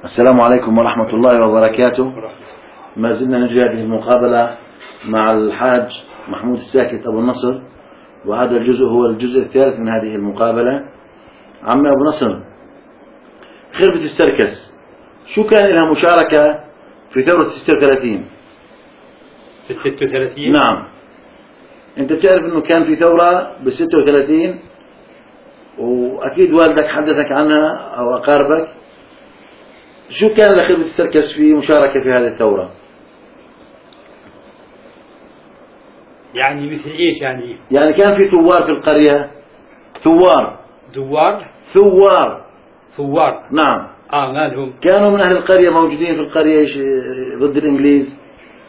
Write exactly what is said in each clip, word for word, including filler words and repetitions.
السلام عليكم ورحمة الله وبركاته. ما زلنا نجري هذه المقابلة مع الحاج محمود الساكت أبو النصر، وهذا الجزء هو الجزء الثالث من هذه المقابلة. عم أبو نصر، خربة السركس شو كان لها مشاركة في ثورة ستة وثلاثين؟ في ستة وثلاثين؟ نعم. أنت تعرف أنه كان في ثورة ب ستة وثلاثين، وأكيد والدك حدثك عنها أو أقاربك. شو كان لخربة السركس في مشاركة في هذه الثورة؟ يعني مثل إيش يعني؟ يعني كان في ثوار في القرية. ثوار دوار؟ ثوار ثوار. نعم. آه مالهم؟ كانوا من أهل القرية موجودين في القرية ضد الإنجليز.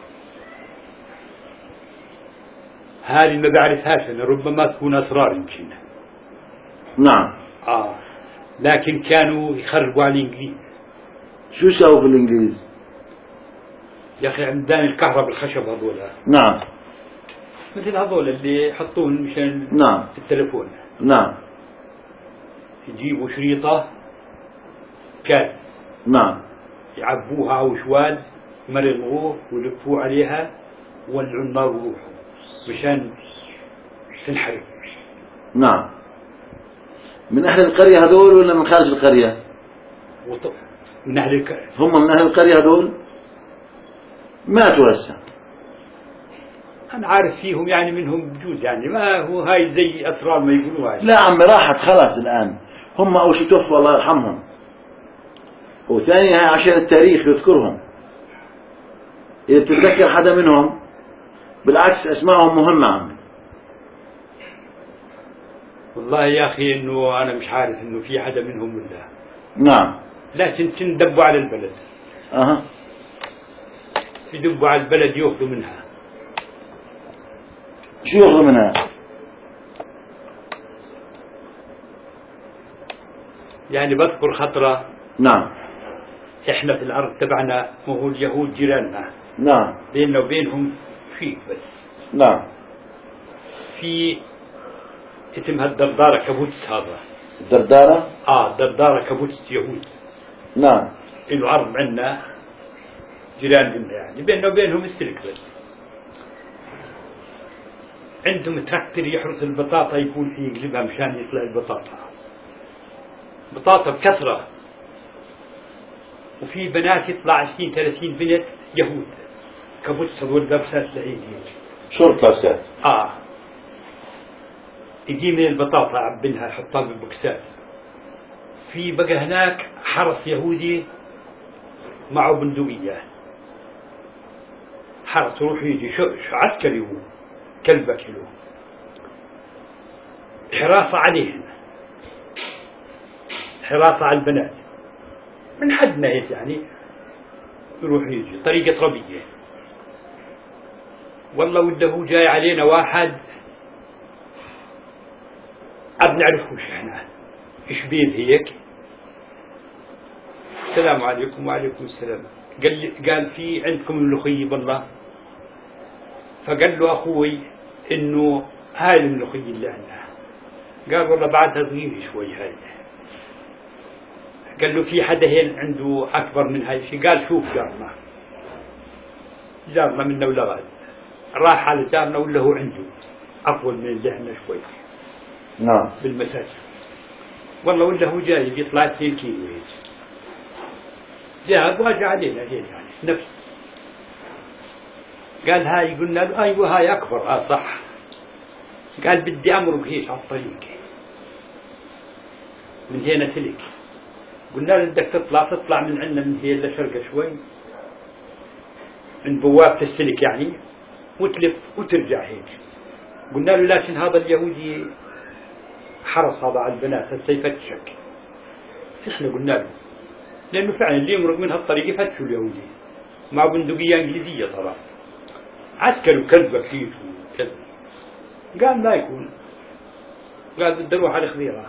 هذه ما بعرفهاش أنا، ربما تكون أسرار يمكن. نعم. آه لكن كانوا يخربوا على الإنجليز. شو سووا في الإنجليز؟ يا أخي عمدان الكهرباء الخشب هذولا. نعم. مثل هذول اللي يحطوهم مشان نعم التلفون. نعم. يجيبوا شريطة كاد. نعم. يعبوها أو شوال، يمرغوه ويلفوه عليها وولعوا النار وروحوا مشان تنحرق. نعم. من أهل القرية هذول ولا من خارج القرية؟ وط... من أهل القرية. هم من أهل القرية هذول ماتوا هسه. أنا عارف فيهم يعني منهم بجوز، يعني ما هو هاي زي أسرار ما يقولوها. لا عمي راحت خلاص الآن. هم أول شيء توفوا الله يرحمهم، وثاني هاي عشان التاريخ يذكرهم. إذا بتتذكر حدا منهم بالعكس أسمائهم مهمة عمي. والله يا أخي إنه أنا مش عارف إنه في حدا منهم ولا. نعم. لكن تندبوا على البلد. أها. يدبوا على البلد يأخذوا منها. شو يأخذوا منها؟ يعني بذكر خطرة. نعم. إحنا في الأرض تبعنا وهو اليهود جيراننا. نعم. بيننا وبينهم في بس. نعم. في اسمها الدردارة كابوتس هذا. الدردارة؟ آه الدردارة كابوتس يهود. نعم. إنه عرض عنا جيران منا، يعني بيننا وبينهم السلك بس. عندهم تراكتر يحرث البطاطا يكون فيه يقلبها مشان يطلع البطاطا. بطاطا بكثرة. وفي بنات يطلع عشرين ثلاثين بنت يهود كابوتس هذول لابسات العيد. شرط لابسات؟ آه. يجي من البطاطا عبنها يحطها بالبوكسات. في بقى هناك حرس يهودي معه بندقية. حرس روح يجي شو عسكري هو كلبة كيلو. حراسة عليهم، حراسة على البنات من حدنا هيك يعني. يروح يجي طريقة ربية. والله وده جاي علينا واحد أب نعرفوش احنا ايش بيد هيك. السلام عليكم. وعليكم السلام. قال لي قال في عندكم الملوخية بالله؟ فقال له أخوي إنه هاي الملوخية اللي عندنا. قال والله بعدها صغيرة شوي هاي. قال له في حدا هين عنده أكبر من هاي الشيء؟ قال شوف جارنا جارنا منا ولا غاد. راح على جارنا ولا هو عنده أطول من اللي عندنا شوي. نعم. بالمساج. والله ولا هو جاي بيطلع اثنين كيلو هيك. جاب واجه علينا هيك يعني نفس. قال هاي قلنا له أيوة هاي أكبر. آه صح. قال بدي أمرق هيك على الطريق من هنا سلك. قلنا له بدك تطلع تطلع من عندنا من هي لشرقة شوي من بوابة السلك يعني، وتلف وترجع هيك. قلنا له لكن هذا اليهودي حرص هذا على البنات هسه يفتشك. احنا قلنا له لأنه فعلا اللي يمرق من هالطريق يفتشوا اليهودي مع بندقية إنجليزية طبعا. عسكر وكذبة كيف وكذب. قال لا يكون. قال بدي اروح على خضيرة.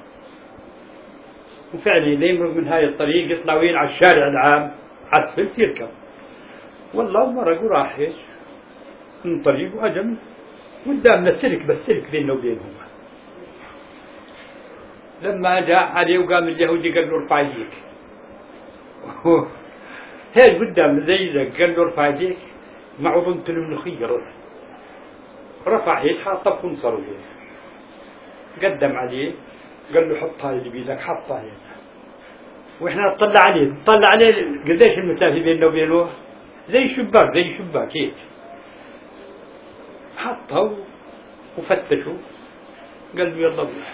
وفعلا اللي يمرق من هاي الطريق يطلع وين على الشارع العام عسفل يركب. والله مرق وراح ايش من طريق وأجم قدامنا السلك بس سلك بيننا وبينهم. لما جاء عليه وقام اليهودي قال له ارفع يديك. هو هيك قدام زي ذا قال له ارفع يديك مع عظمة الملوخية، رفع هيك حاطه بخنصره هيك قدم عليه قال له حطها اللي بيدك، حطها هيك واحنا نطلع عليه نطلع عليه قديش المسافة بيننا وبينه؟ زي شباك زي شباك هيك. حطها وفتشوا قال له يلا بيح.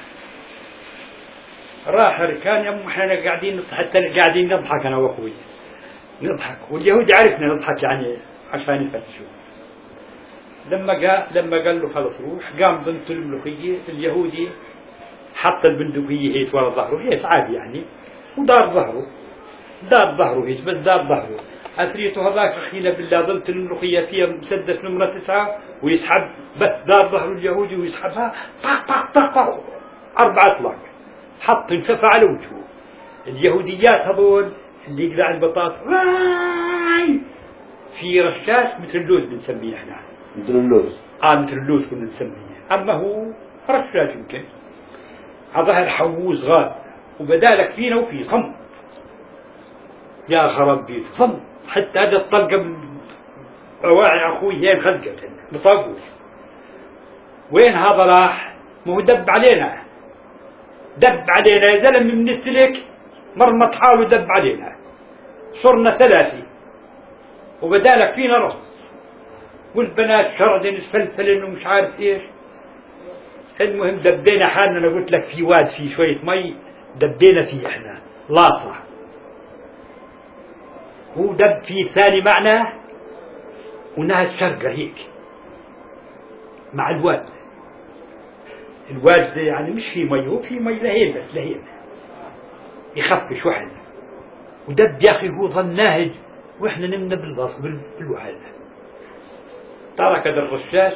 راح ركان يوم احنا قاعدين حتى قاعدين نضحك انا واخوي نضحك، واليهود عرفنا نضحك يعني عشان يفتشوا. لما قال لما قال له خلص روح، قام بنت الملوخية اليهودي حط البندقية هيك ورا ظهره هيك عادي يعني، ودار ظهره دار ظهره هيك بس دار ظهره. أثريته هذاك أخينا بالله بنت الملوخية فيها مسدس نمرة تسعة ويسحب بس دار ظهره اليهودي ويسحبها طق طق طق طق أربعة أطلاق، حط انشفع على وجهه. اليهوديات هذول اللي يقلع البطاطا في رشاش مثل اللوز بنسميه احنا، مثل اللوز اه مثل اللوز كنا نسميه، اما هو رشاش يمكن على ظهر حووز غاد، وبدالك فينا وفي صم يا خراب بيت صم، حتى هذا الطلقه من رواعي اخوي هي خلقت بطاقوس. وين هذا راح؟ ما هو دب علينا دب علينا يا زلمه من السلك، مرمط حاله دب علينا، صرنا ثلاثه وبدالك فينا رص، والبنات شردن سفلفلن ومش عارف ايش. المهم دبينا حالنا، انا قلت لك في واد فيه شويه مي دبينا فيه احنا لاصع، هو دب فيه ثاني معنا ونهج شرقه هيك مع الواد. الواد يعني مش في مي، هو في مي لهين بس لهين يخفش واحد، ودب يا اخي هو ظل ناهج واحنا نمنا بالباص بالوحده. ترك هذا الرشاش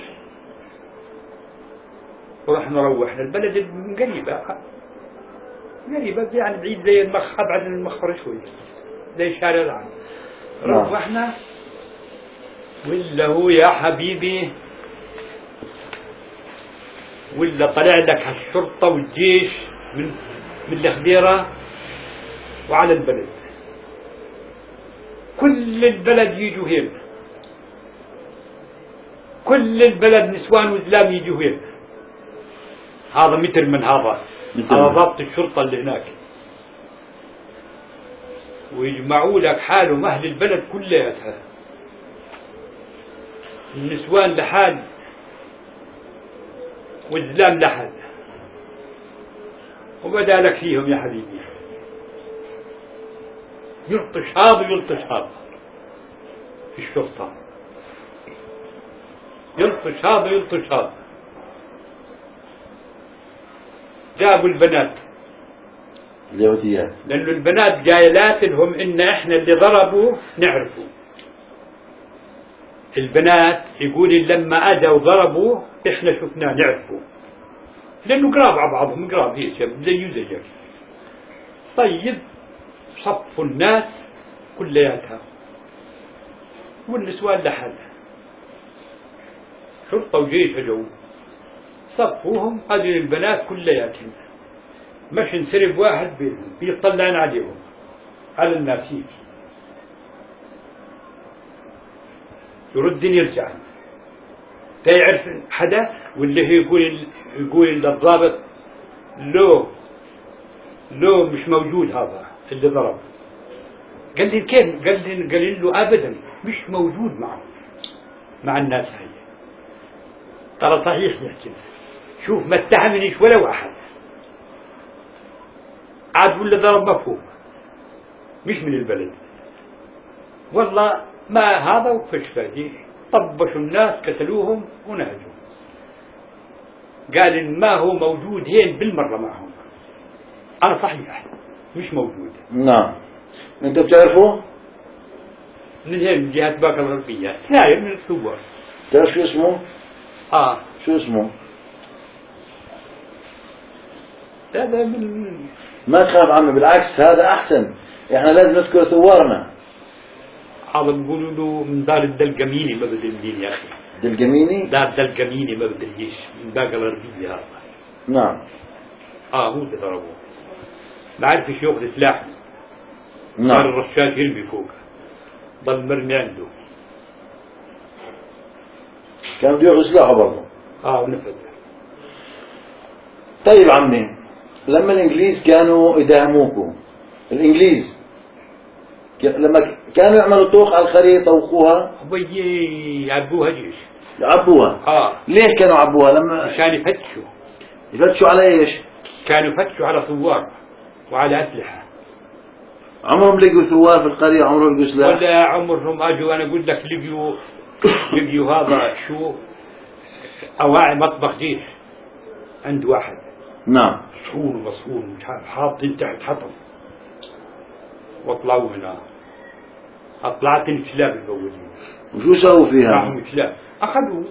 ورحنا روحنا البلد قريبة قريبة يعني بعيد زي المخ أبعد من المخفر شوي زي شارع العام. روحنا ولا هو يا حبيبي ولا طلع لك الشرطة والجيش من من الخديرة وعلى البلد، كل البلد يجوا هنا، كل البلد نسوان وزلام يجوا هنا. هذا متر من هذا هذا ضابط الشرطة اللي هناك، ويجمعوا لك حالهم أهل البلد كلها، النسوان لحال والزلام لحال، وبدا لك فيهم يا حبيبي يلطش هذا ويلطش هذا في الشرطة، يلطش هذا ويلطش هذا. جابوا البنات اليهوديات لأنه البنات جايلات لهم إن إحنا اللي ضربوا نعرفوا. البنات يقول لما أجوا وضربوا إحنا شفناه نعرفوا، لأنه قراب على بعضهم قراب هيك زي زيك. طيب صفوا الناس كلياتها والنسوان لحالها، شرطة وجيش اجوا صفوهم، هذه البنات كلياتهم مش انسرب واحد بينهم بيطلعن عليهم على الناس هيك يردن يرجع تيعرف حدا، واللي هي يقول يقول للضابط لو لو مش موجود هذا اللي ضرب. قال لي كيف؟ قال لي قال له ابدا مش موجود معه مع الناس هاي. ترى صحيح يحكي، شوف ما اتهمنيش ولا واحد، عاد ولا ضرب مفهوم مش من البلد والله ما هذا وفش فادي، طبشوا الناس قتلوهم ونهجوا. قال إن ما هو موجود هين بالمرة معهم. أنا صحيح مش موجود. نعم. أنت بتعرفه؟ من هين من جهة باكر الغربية، لا من الثوار. تعرف شو اسمه؟ آه شو اسمه؟ هذا من ما تخاف عنه، بالعكس هذا أحسن، إحنا لازم نذكر ثوارنا. هذا بيقولوا له من دار الدلقميني ما بدل الدين يا أخي. دلقميني؟ دار الدلقميني ما بدل الجيش من باكر الغربية هذا. نعم. آه هو اللي ضربوه، ما عرفش ياخذ سلاح. نعم. صار الرشاش يرمي فوقه، ضل مرمي عنده. كانوا بده ياخذوا سلاحه برضه. اه ونفذ. طيب عمي، لما الانجليز كانوا يداهموكم، الانجليز لما كانوا يعملوا طوق على القرية يطوقوها، بيجي يعبوها جيش. يعبوها. اه ليش كانوا يعبوها؟ لما مشان يفتشوا. يفتشوا على ايش؟ كانوا يفتشوا على ثوار وعلى أسلحة. عمرهم لقوا ثوار في القرية؟ عمرهم لقوا سلاح؟ ولا عمرهم اجوا. انا اقول لك لقيوا لقيوا هذا شو اواعي مطبخ جيش عند واحد. نعم. مصحون ومصحون مش عارف حاطين تحت حطب، واطلعوا هنا. اطلعت الكلاب الاولين. وشو سووا فيها؟ راحوا الكلاب اخذوا.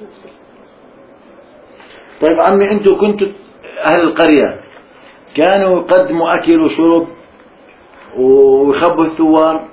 طيب عمي، انتم كنتوا اهل القرية كانوا يقدموا اكل وشرب ويخبوا الثوار؟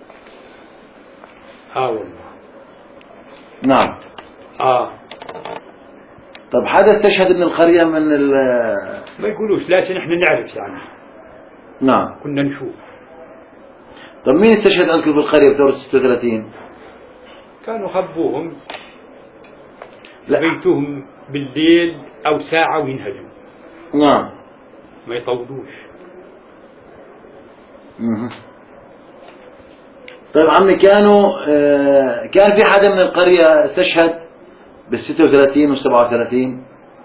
اه والله. نعم. اه طب حدا استشهد من القرية من ال ما يقولوش، لكن احنا نعرف يعني. نعم. كنا نشوف. طب مين استشهد عندكم في القرية بثورة ستة وثلاثين؟ كانوا خبوهم، لا. بيتوهم بالليل او ساعة وينهجموا. نعم. ما يطولوش. مه. طيب عمي، كانوا آه كان في حدا من القرية استشهد بال ستة وثلاثين وال سبعة وثلاثين؟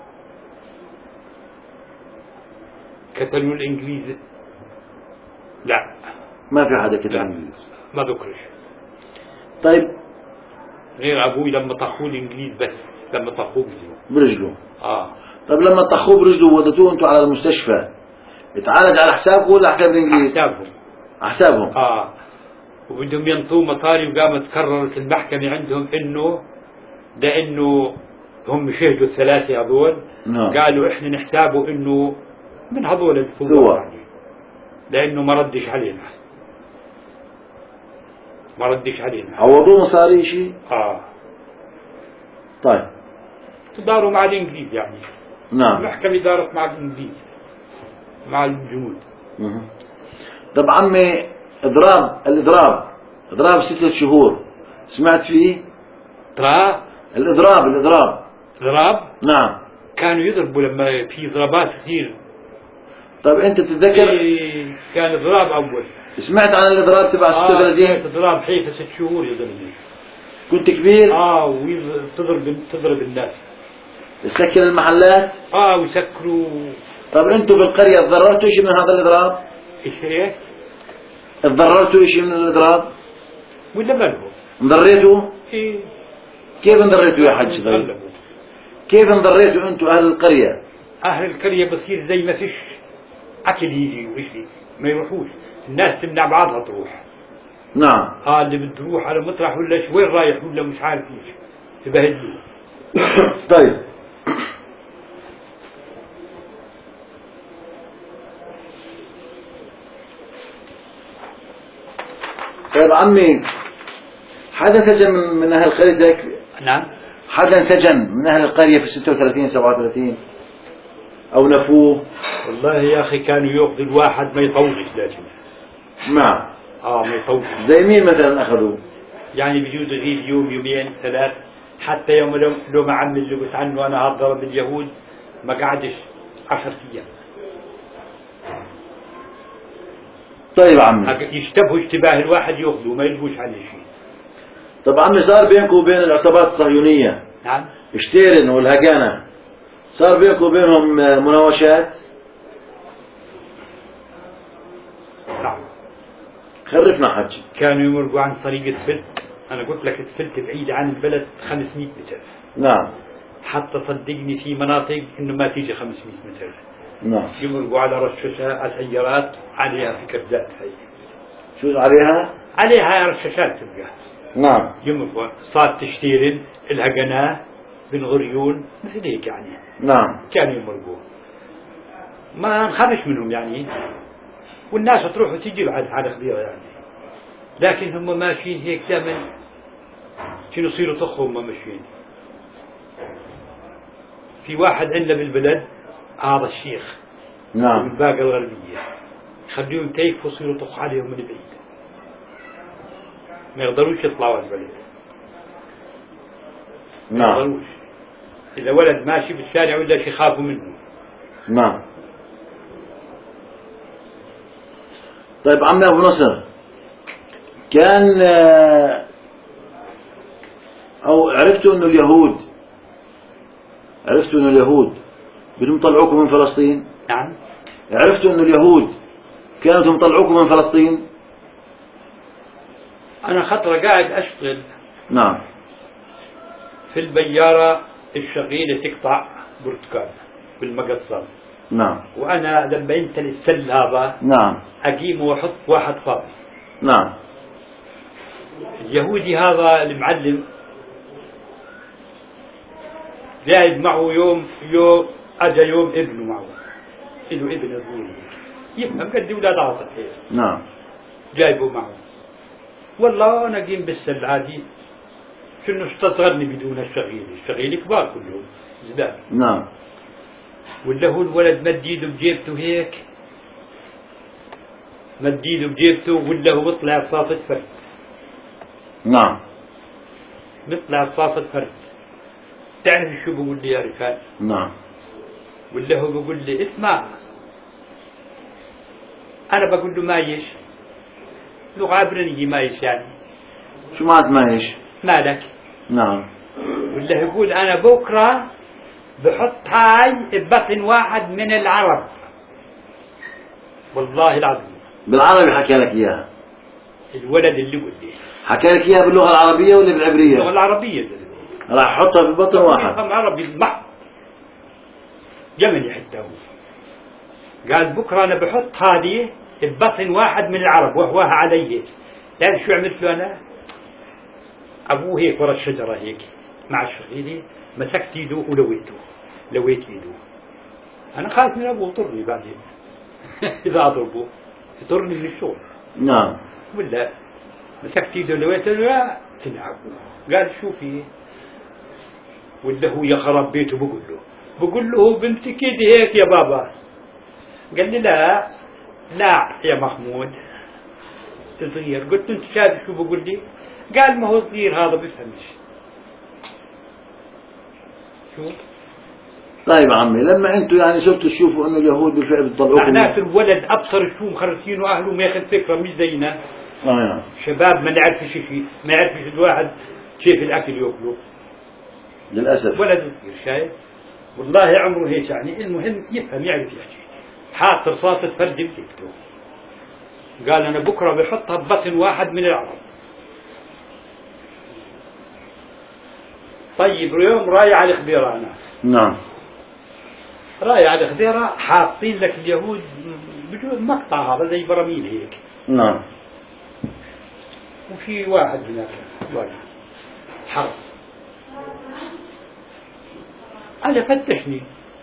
قتلوا الانجليز؟ لا ما في حدا كتب لا انجليز. ما ذكرش. طيب غير ابوي لما طخوا الانجليز بس، لما طخوه برجله. برجله. اه طب لما طخوه برجله وودتوه انتوا على المستشفى، اتعالج على حسابكم ولا حساب الانجليز؟ حسابهم. حسابهم. اه وبدهم ينطوه مصاري، وقامت قررت المحكمة عندهم انه ده انه هم شهدوا الثلاثة هذول. نعم. قالوا احنا نحسابه انه من هذول الثوار يعني، لانه ما ردش علينا. ما ردش علينا. عوضوه مصاري شيء؟ اه طيب. تداروا مع الانجليز يعني. نعم. المحكمة دارت مع الانجليز، مع الجنود. مه. طب عمي، اضراب الاضراب اضراب ستة شهور سمعت فيه؟ ترى الاضراب الاضراب ضراب. نعم. كانوا يضربوا لما في ضربات كثير. طب انت بتتذكر؟ إيه كان ضراب اول. سمعت عن الاضراب تبع ستة وثلاثين؟ اه ضراب حيفا ست شهور يا زلمه. كنت كبير؟ اه وتضرب تضرب الناس. تسكر المحلات؟ اه ويسكروا. طب انتوا بالقرية تضررتوا شيء من هذا الاضراب؟ ايش ايه؟ تضررتوا شيء من الاضراب؟ ولا ما لهم؟ انضريتوا؟ ايه كيف انضريتوا يا حج طيب؟ كيف انضريتوا انتوا اهل القرية؟ اهل القرية بصير زي ما فيش اكل يجي وشيء ما يروحوش، الناس تمنع بعضها تروح. نعم. اه اللي بده يروح على مطرح ولا شو وين رايح ولا مش عارف ايش تبهدلوه. طيب. طيب عمي، حدا سجن من, من اهل قريتك؟ نعم. حدا سجن من اهل القرية في ستة وثلاثين سبعة وثلاثين او نفوه؟ والله يا اخي كانوا ياخذوا الواحد ما يطولش، لكن نعم. اه ما يطولش. زي مين مثلا اخذوه؟ يعني بجوز يغيب يوم يومين ثلاث، حتى يوم لو, لو ما عمل اللي قلت عنه انا هذا ضرب اليهود ما قعدش عشر ايام. طيب عمي، يشتبهوا اشتباه الواحد ياخذوه ما يلقوش عليه شيء. طب عمي، صار بينكم وبين العصابات الصهيونية نعم. شتيرن والهجانة صار بينكم وبينهم مناوشات؟ نعم. خرفنا حجي. كانوا يمرقوا عن طريق السفلت. انا قلت لك السفلت بعيدة عن البلد خمسمئة متر. نعم. حتى صدقني في مناطق انه ما تيجي خمسمئة متر. نعم. يمرقوا على رشاشات على سيارات عليها في كبزات هي. شو عليها؟ عليها رشاشات تبقى. نعم. يمرقوا صار تشتيرن الها قناة بن غريون مثل هيك يعني. نعم. كانوا يمرقوا ما نخافش منهم يعني، والناس تروح وتجي بعد على خبيرة يعني، لكن هم ماشيين هيك دائما شنو يصيروا طخهم ما ماشيين. في واحد عندنا بالبلد هذا الشيخ نعم. من باقي الغربية يخليهم كيف يصيروا طخ عليهم من بعيد. ما يقدروش يطلعوا البلد. ما نعم. يقدروش. إذا ولد ماشي بالشارع ولا شي يخافوا منه. نعم. طيب عمي أبو نصر، كان أو عرفتوا أنه اليهود عرفتوا أنه اليهود بدهم يطلعوكم من فلسطين؟ نعم. عرفتوا أنه اليهود كانوا بدهم يطلعوكم من فلسطين؟ أنا خطرة قاعد أشتغل نعم. في البيارة الشغيلة تقطع برتقال بالمقصات. نعم. وأنا لما يمتلي السل هذا نعم. أقيم وأحط واحد فاضي. نعم. اليهودي هذا المعلم جايب معه يوم يوم أجا يوم ابنه معه، له ابن أبوه يفهم قد أولاد عاطف هيك. نعم. جايبه معه. والله أنا قيم بالسل عادي، شنو استصغرني بدون الشغيل، الشغيل كبار كلهم زداد. نعم. ولا هو الولد مد ايده بجيبته هيك، مد ايده بجيبته ولا هو بيطلع صافة فرد. نعم. بيطلع صافة فرد. تعرف شو بقول لي يا رفاق؟ نعم. ولا هو بقول لي اسمع، أنا بقول له مايش، لغة عبرانية مايش يعني. شو معنات مايش؟ مالك؟ نعم. ولا يقول أنا بكرة بحط هاي ببطن واحد من العرب. والله العظيم بالعربي حكى لك إياها؟ الولد اللي قول لي حكى لك إياها باللغة العربية ولا بالعبرية؟ باللغة العربية. راح أحطها ببطن واحد. يفهم عربي بحت جملي حتى هو. قال بكرة أنا بحط هذه ببطن واحد من العرب وهوها علي. تعرف شو عملت له أنا؟ أبوه هيك ورا الشجرة هيك مع الشغيلة، مسكت ايده ولويته، لويت ايده. أنا خايف من أبوه يطرني بعدين. إذا أضربه يطرني من الشغل. نعم. ولا مسكت ايده ولويته لا تلعب. قال شو فيه؟ ولا هو يا خراب بيته بقول له بقول له بمسك ايدي هيك يا بابا. قال لي لا لا يا محمود صغير. قلت انت شايف شو بقول لي؟ قال ما هو صغير هذا بيفهمش. شو؟ طيب عمي، لما انتم يعني صرتوا تشوفوا انه اليهود بالفعل بيطلعوكم، معناته الولد ابصر شو مخرسين واهله ما ياخذ فكره مش زينا. آه. شباب ما نعرفش شيء، ما يعرفش الواحد كيف الاكل ياكله. للاسف. ولد صغير شايف؟ والله عمره هيك يعني. المهم يفهم يعرف يحكي. حاط رصاصة فرد بجيبته. قال أنا بكرة بحطها ببطن واحد من العرب. طيب اليوم رايح على الخبيرة أنا. نعم. رايح على الخبيرة حاطين لك اليهود بجوز مقطع هذا زي براميل هيك. نعم. وفي واحد هناك واحد حرس. أنا فتشني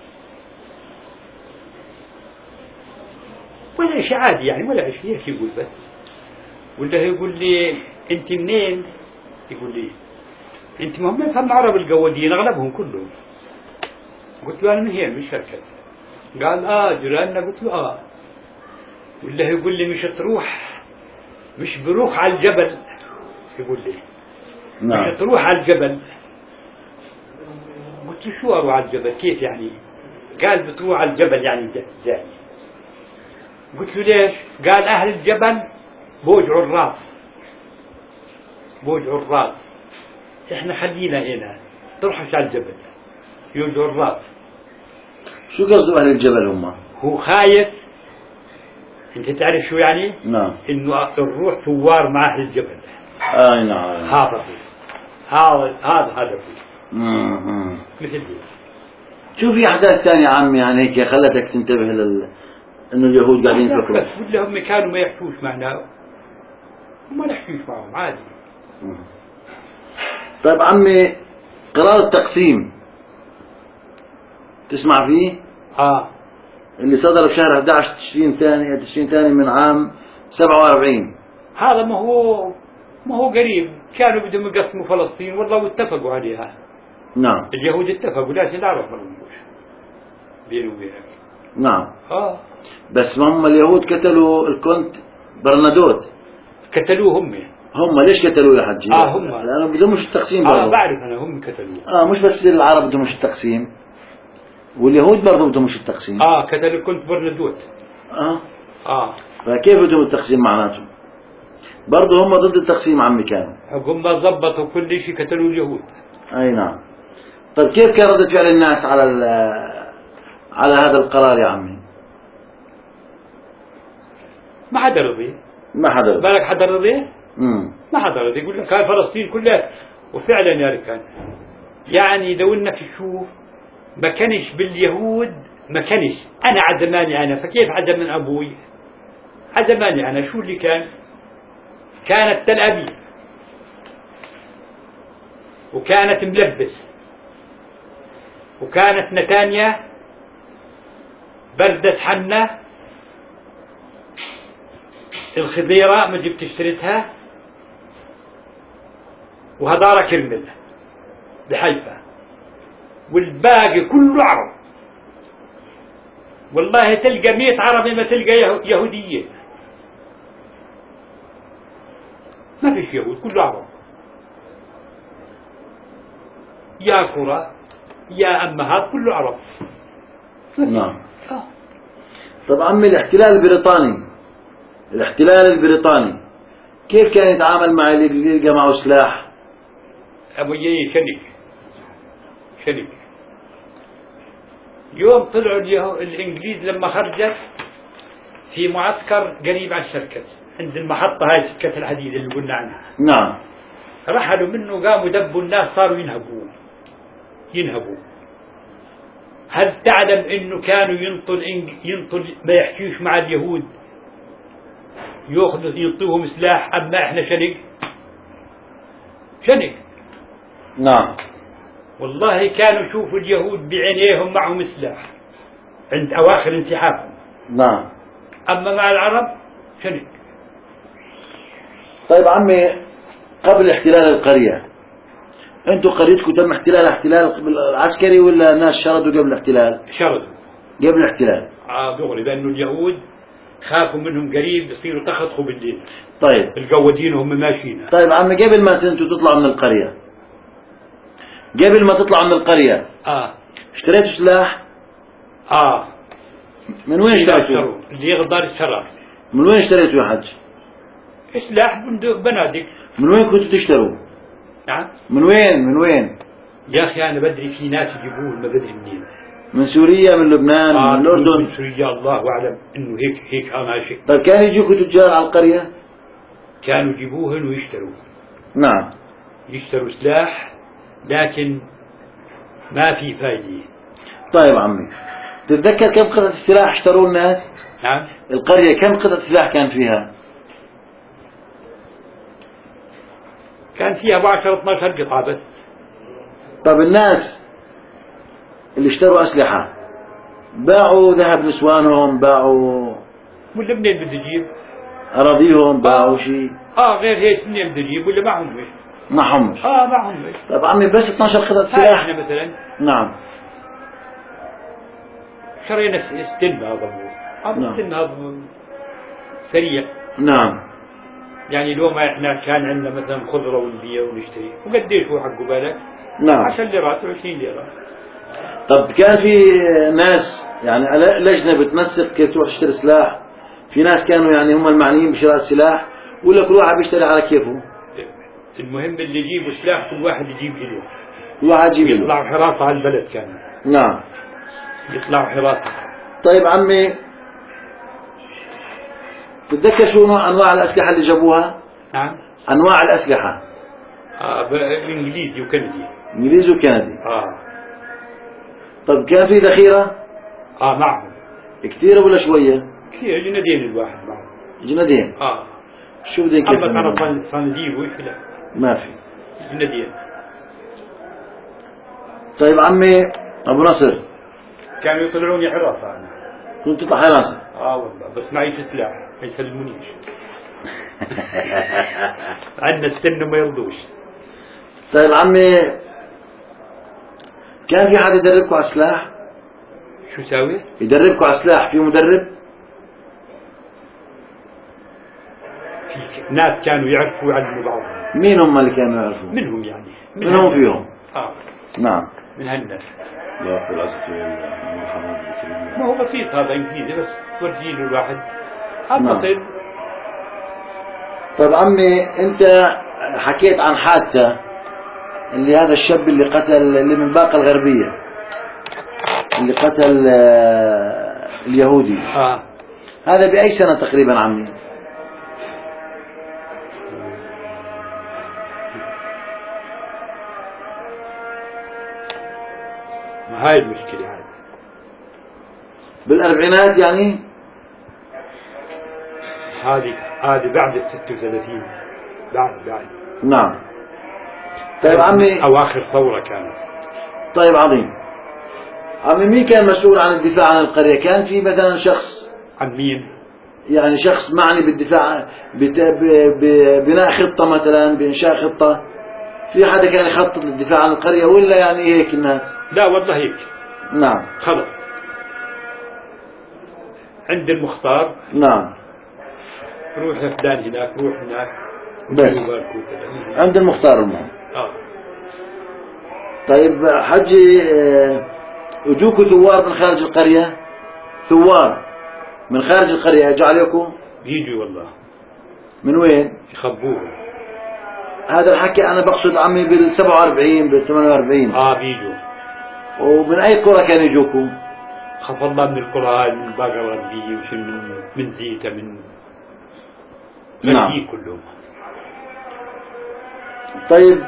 ولا شيء عادي يعني، ولا شيء هيك يقول بس. ولا يقول لي أنت منين؟ يقول لي أنت ما هم يفهم عرب القوادين أغلبهم كلهم. قلت له أنا من هين مش هكذا. قال آه جيراننا. قلت له آه. ولا يقول لي مش تروح مش بروح على الجبل. يقول لي نعم. مش تروح على الجبل. قلت له شو أروح على الجبل كيف يعني؟ قال بتروح على الجبل يعني زي. قلت له ليش؟ قال أهل الجبل بوجعوا الراس بوجعوا الراس، إحنا خلينا هنا تروحش على الجبل يوجعوا الراس. شو قصدوا أهل الجبل هم؟ هو خايف. أنت تعرف شو يعني؟ نعم. إنه الروح ثوار مع أهل الجبل. آه نعم. هذا هذا هذا هدفه. امم مثل دي. شو في أحداث ثانية عمي يعني هيك خلتك تنتبه لل إنه اليهود قاعدين يفكروا؟ بس ولا هم كانوا ما يحكوش معنا وما نحكيش معهم عادي. مم. طيب عمي، قرار التقسيم تسمع فيه؟ آه. اللي صدر بشهر أحد عشر تشرين ثاني تشرين ثاني من عام سبعة وأربعين. هذا ما هو ما هو قريب. كانوا بدهم يقسموا فلسطين والله واتفقوا عليها. نعم. اليهود اتفقوا لكن العرب ما رضوش بينه وبينك. نعم. اه بس ما هم اليهود قتلوا الكونت برنادوت. قتلوه هم. هم ليش قتلوه يا حجي؟ اه هم لأنه بدهمش التقسيم اه برضه. بعرف أنا هم قتلوه. اه مش بس العرب بدهمش التقسيم، واليهود برضه بدهمش التقسيم. اه قتلوا كنت برندوت. اه اه فكيف بدهم التقسيم معناته؟ برضه هم ضد التقسيم عمي كانوا. هم ضبطوا كل شيء قتلوا اليهود. اي نعم. طيب كيف كان ردة فعل الناس على على هذا القرار يا عمي؟ ما حدا رضي. ما حدا رضي. بالك حدا رضي؟ امم ما حدا رضي. يقول لك كان فلسطين كلها، وفعلا يا ركان يعني لو انك تشوف ما كانش باليهود، ما كانش انا عزماني انا، فكيف عزم من ابوي؟ عزماني انا، شو اللي كان؟ كانت تل ابيب، وكانت ملبس، وكانت نتانيا، بردة حنة، الخضيرة ما جبت اشتريتها، وهدارة كرمل بحيفا، والباقي كله عرب. والله تلقى مئة عربي ما تلقى يهودية، ما فيش يهود، كله عرب. يا قرى يا أمهات كله عرب. نعم. طب عمي الاحتلال البريطاني، الاحتلال البريطاني كيف كان يتعامل مع اللي يلقى معه سلاح؟ أبوي شنك شنك. يوم طلعوا الإنجليز لما خرجت في معسكر قريب عن شركة، عند المحطة هاي سكة الحديد اللي قلنا عنها. نعم. رحلوا منه، قاموا دبوا الناس، صاروا ينهبوا ينهبوا. هل تعلم انه كانوا ينطل ينطل ما يحكيوش مع اليهود، ياخذوا يعطوهم سلاح، اما احنا شنق شنق. نعم. والله كانوا يشوفوا اليهود بعينيهم معهم سلاح عند اواخر انسحابهم. نعم. اما مع العرب شنق. طيب عمي، قبل احتلال القرية انتوا قريتكم تم احتلال احتلال عسكري ولا ناس شردوا قبل الاحتلال؟ شردوا قبل الاحتلال. اه دغري، لانه اليهود خافوا منهم قريب يصيروا تخطخوا بالليل. طيب. القوادين وهم ماشيين. طيب عمي، قبل ما انتوا تطلعوا من القرية، قبل ما تطلعوا من القرية اه اشتريتوا سلاح؟ اه من وين اشتريتوا؟ اللي يقدر يشترى. من وين اشتريتوا يا حج؟ سلاح بندق بنادق. من وين كنتوا تشتروا؟ نعم. من وين من وين؟ يا اخي انا بدري في ناس يجيبوه، ما بدري منين. من سوريا، من لبنان، آه من الاردن؟ من سوريا، الله اعلم انه هيك هيك انا شيء. طيب كان يجيكوا تجار على القرية؟ كانوا يجيبوهن ويشتروا. نعم. يشتروا سلاح، لكن ما في فايدة. طيب عمي، تتذكر كم قطعة سلاح اشتروا الناس؟ نعم. القرية كم قطعة سلاح كان فيها؟ كان فيها بعشرة اثناشر قطعة بس. طب الناس اللي اشتروا أسلحة باعوا ذهب نسوانهم، باعوا ولا منين بده يجيب؟ أراضيهم، باعوا شيء؟ اه غير هيك منين بده يجيب؟ ولا معهم مش؟ معهم. اه معهم مش. طب عمي بس اثناشر قطعة سلاح. احنا مثلا نعم. شرينا ستن هذا هذا ستن هذا سريع. نعم. يعني لو ما احنا كان عندنا مثلا خضره ونبيع ونشتري، وقديش هو حقه بالك؟ نعم. عشر ليرات وعشرين ليره. طب كان في ناس يعني لجنة بتنسق كيف تروح تشتري سلاح؟ في ناس كانوا يعني هم المعنيين بشراء السلاح، ولا كل واحد بيشتري على كيفه؟ المهم اللي يجيبوا سلاح كل واحد يجيب له. كل واحد يجيب له. يطلعوا حراسة على البلد كانوا. نعم. يطلعوا حراسة. طيب عمي، تتذكر شو نوع أنواع الأسلحة اللي جابوها؟ نعم. أنواع الأسلحة. آه إنجليزي وكندي. إنجليزي وكندي. آه. طب كان في ذخيرة؟ آه معهم. كثيرة ولا شوية؟ كثير، جندين الواحد معهم. جندين. آه. شو بدك كيف؟ أما ترى صناديق وش لا. ما في. جندين. طيب عمي أبو نصر. كانوا يطلعوني حراسة أنا. كنت تطلع حراسة؟ آه والله، بس معي سلاح ما يسلمونيش. عندنا السن وما يرضوش. طيب عمي، كان في حد يدربكم على السلاح؟ شو ساوي؟ يدربكم على السلاح، في مدرب؟ في ناس كانوا يعرفوا يعلموا بعضهم. مين هم اللي كانوا يعرفوا؟ منهم يعني من منهم فيهم. اه نعم. من هالناس. لا في العزف ما هو بسيط هذا انجليزي بس تورجيه للواحد هذا نعم. بسيط. طيب عمي انت حكيت عن حادثة اللي هذا الشاب اللي قتل اللي من باقة الغربية اللي قتل آه، اليهودي. اه هذا بأي سنة تقريبا عمي؟ ما هاي المشكلة هاي. بالأربعينات يعني؟ هذه هذه بعد ال ستة وثلاثين بعد بعد. نعم. طيب عمي أواخر ثورة كانت. طيب عظيم. عمي مين كان مسؤول عن الدفاع عن القرية؟ كان في مثلا شخص عن مين؟ يعني شخص معني بالدفاع ببناء خطة مثلا بإنشاء خطة، في حدا كان يخطط للدفاع عن القرية ولا يعني هيك الناس؟ لا والله هيك. نعم. خلص عند المختار. نعم. روح فلان هناك روح هناك بس عند المختار المهم. اه طيب حجي اه وجوكوا ثوار من خارج القرية؟ ثوار من خارج القرية اجوا عليكم؟ بيجوا والله. من وين؟ يخبوه. هذا الحكي انا بقصد عمي بال سبعة وأربعين بال ثمانية وأربعين. اه بيجوا. ومن اي قرى كانوا يجوكم؟ خف الله من القرى هاي من باقة الغربية وشي من من زيتا من نعم كلهم. طيب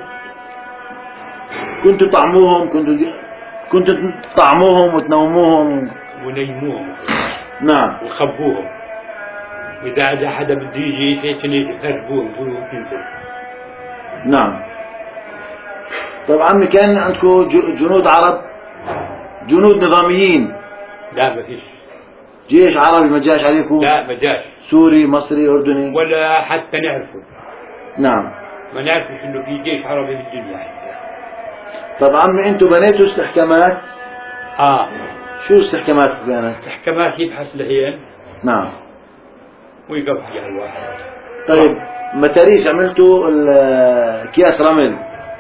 كنتوا طعموهم كنتوا كنتوا تطعموهم وتنوموهم ونيموهم. نعم. وخبوهم وإذا إذا حدا بده يجي هيك يخربوهم يقولوا تنزل. نعم. طيب عمي كان عندكم جنود عرب جنود نظاميين؟ لا ما فيش. جيش عربي ما جاش عليكم؟ لا ما جاش. سوري مصري أردني؟ ولا حتى نعرفه. نعم. ما نعرفش إنه في جيش عربي في الدنيا. طب عمي أنتوا بنيتوا استحكامات؟ آه. شو استحكامات كانت؟ استحكامات يبحث لهين. نعم. ويقف على الواحد. طيب متاريس عملتوا أكياس رمل؟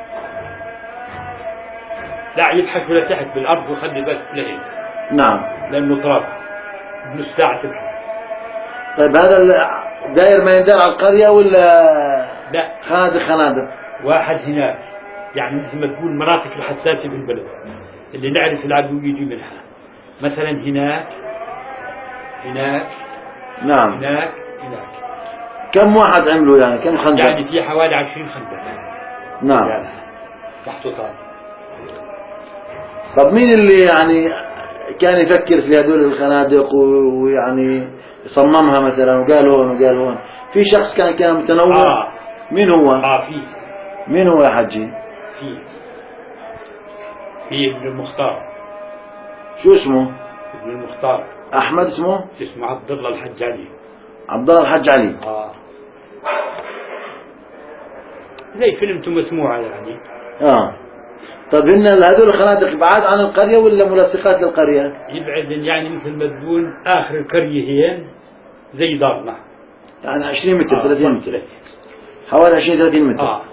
لا يبحث ولا تحت بالأرض وخلي بس لهين. نعم. لأنه تراب نص ساعة تبحث. طيب هذا داير ما يندار على القرية ولا لا خنادق خنادق؟ واحد هناك يعني مثل ما تقول مناطق الحساسة بالبلد اللي نعرف العدو يجي منها مثلا هناك هناك نعم هناك هناك. كم واحد عملوا يعني كم خندق؟ يعني في حوالي عشرين خندق. نعم يعني محطوطات. طب مين اللي يعني كان يفكر في هذول الخنادق ويعني صممها مثلا وقال هون وقال هون؟ في شخص كان كان متنوع؟ آه. مين هو؟ اه في. مين هو يا حجي؟ في في ابن المختار. شو اسمه؟ ابن المختار. احمد اسمه؟ اسمه عبد الله الحج علي. عبد الله الحج علي. اه زي فيلمته مسموعة يعني. اه طب هن هذول الخنادق بعاد عن القرية ولا ملصقات للقرية؟ يبعد يعني مثل ما تقول آخر القرية هي زي دارنا يعني عشرين متر آه. ثلاثين متر حوالي عشرين ثلاثين متر. آه.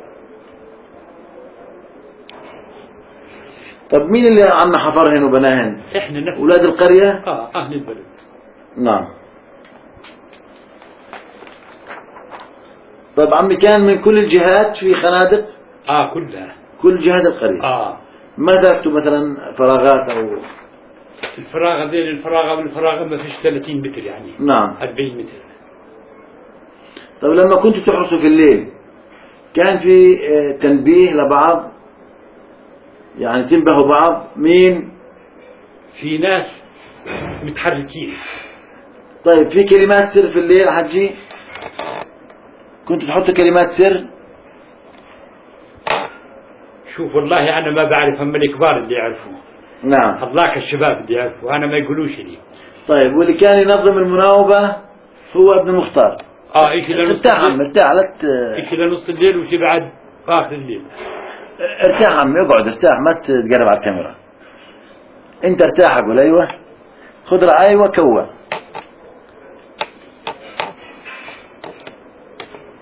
طب مين اللي عم حفرهن وبناهن؟ احنا نفس أولاد القرية؟ اه أهل البلد. نعم. طب عمي كان من كل الجهات في خنادق؟ اه كلها. كل جهات القرية. اه ما تركتوا مثلا فراغات أو؟ الفراغ بين الفراغ والفراغ ما فيش ثلاثين متر يعني. نعم. أربعين متر. طب لما كنتوا تحرسوا في الليل كان في تنبيه لبعض يعني تنبهوا بعض؟ مين؟ في ناس متحركين. طيب في كلمات سر في الليل حجي؟ كنتوا تحطوا كلمات سر؟ شوف والله أنا ما بعرف هم الكبار اللي يعرفوه. نعم. هذاك الشباب اللي يعرفوه أنا ما يقولوش لي. طيب واللي كان ينظم المناوبة هو ابن مختار؟ اه ايش لنص ارتاح عم ارتاح لا ايش لنص الليل وشي بعد آخر الليل. ارتاح عم اقعد ارتاح ما تقرب على الكاميرا. انت ارتاح اقول ايوه خذ رأي وكوع.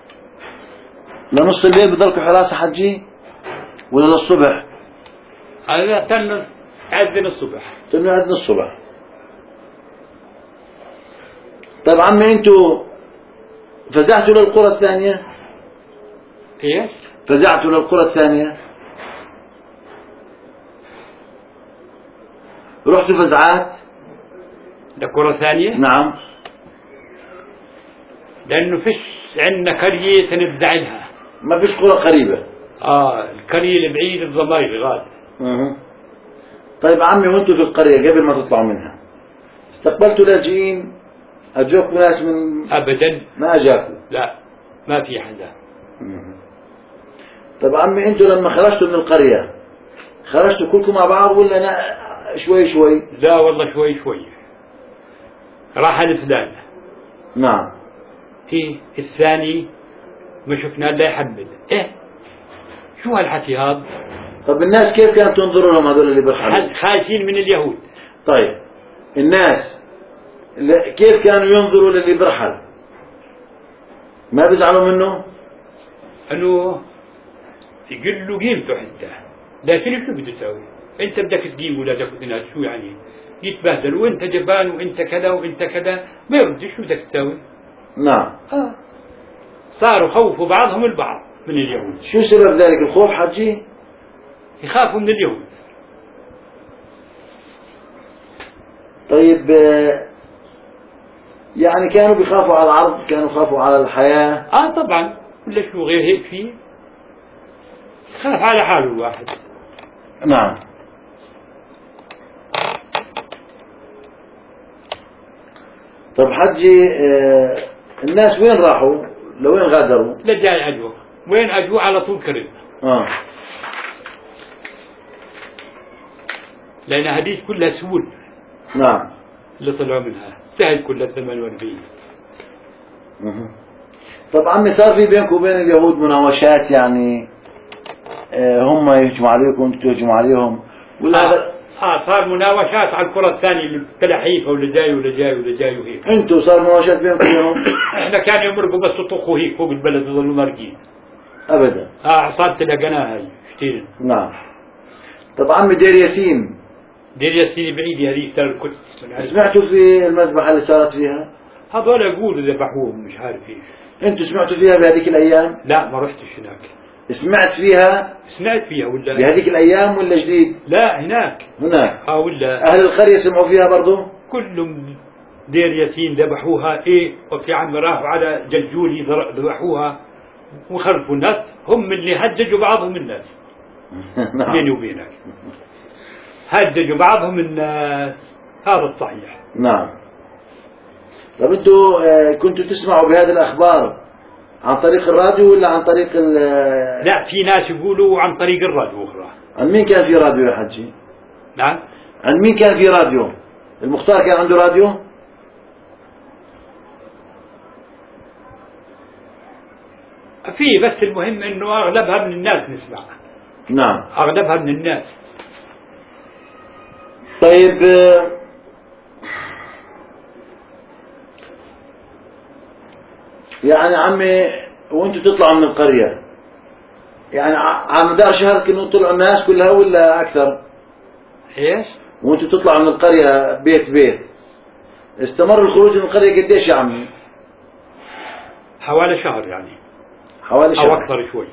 لنص الليل بضلكوا حراسة حجي ولا للصبح؟ هذا تن أذن الصبح. تن أذن الصبح. طيب عمي انتوا فزعتوا للقرى الثانية؟ ايش؟ فزعتوا للقرى الثانية؟ رحتوا فزعات؟ لقرى ثانية؟ نعم. لأنه فيش عندنا قرية تنفزع لها. ما فيش قرى قريبة. اه القرية البعيدة الضمايغ غاد. اها. طيب عمي وانتوا في القرية قبل ما تطلعوا منها استقبلتوا لاجئين؟ اجاكم ناس من؟ ابدا ما اجاكم؟ لا ما في حدا. طيب عمي انتوا لما خرجتوا من القرية خرجتوا كلكم مع بعض ولا نا... شوي شوي؟ لا والله شوي شوي. راح الفلان. نعم. ايه الثاني ما شفنا الا يحمل. ايه شو هالحكي هذا؟ طب الناس كيف كانت تنظروا لهم هذول اللي برحلوا؟ خايفين من اليهود. طيب الناس كيف كانوا ينظروا للي برحل؟ ما بيزعلوا منه؟ انه يقول له قيمته حتى، لكن شو بده تسوي؟ انت بدك تقيم ولادك وبنات شو يعني؟ يتبهدل وانت جبان وانت كذا وانت كذا، ما يردش شو بدك تسوي؟ نعم. آه. صاروا خوفوا بعضهم البعض من اليهود. شو سبب ذلك الخوف حجي؟ يخافوا من اليهود. طيب يعني كانوا بيخافوا على العرض، كانوا يخافوا على الحياة. اه طبعا ولا شو غير هيك فيه؟ خاف على حاله الواحد. نعم. طب حجي آه الناس وين راحوا؟ لوين غادروا؟ لجاي عدوى. وين عدوى؟ على طول كرب. اه لأن هذه كلها سهول. نعم. اللي طلعوا منها سهل كلها ثمانية وأربعين. طب عمي صار في بينكم وبين اليهود مناوشات يعني آه هم يهجموا عليكم وانتم تهجموا عليهم ولا آه. اه صار مناوشات على الكرة الثانية اللي بتلحيفة ولا جاي ولا جاي ولا جاي وهيك. انتم صار مناوشات بينكم وبينهم؟ احنا كانوا يمرقوا بس يطخوا هيك فوق البلد يظلوا مارقين. ابدا. اه عصابة لقناها هي كثير. نعم. طب عمي دير ياسين؟ دير ياسين بعيدة هذيك ترى الكتب. سمعتوا في المذبحة اللي صارت فيها؟ هذول يقولوا ذبحوهم مش عارف ايش. انتوا سمعتوا فيها بهذيك الايام؟ لا ما رحتش هناك. سمعت فيها؟ سمعت فيها ولا بهذيك الايام ولا جديد؟ لا هناك. هناك. اه ولا اهل القرية سمعوا فيها برضو؟ كلهم دير ياسين ذبحوها. ايه وفي عم راحوا على جلجولي ذبحوها وخرفوا الناس. هم اللي هدجوا بعضهم الناس. بيني وبينك هدجوا بعضهم الناس. هذا الصحيح. نعم. طب انتوا كنتوا تسمعوا بهذه الاخبار عن طريق الراديو ولا عن طريق ال لا في ناس يقولوا عن طريق الراديو اخرى. عن مين كان في راديو يا حجي؟ نعم. عن مين كان في راديو؟ المختار كان عنده راديو؟ في بس المهم انه اغلبها من الناس نسمع. نعم. اغلبها من الناس. طيب يعني عمي وانتوا تطلعوا من القرية يعني على مدار شهر كانوا طلعوا الناس كلها ولا اكثر؟ ايش؟ وانتوا تطلعوا من القرية بيت بيت استمر الخروج من القرية قديش يا عمي؟ حوالي شهر يعني. حوالي شهر او اكثر شوي.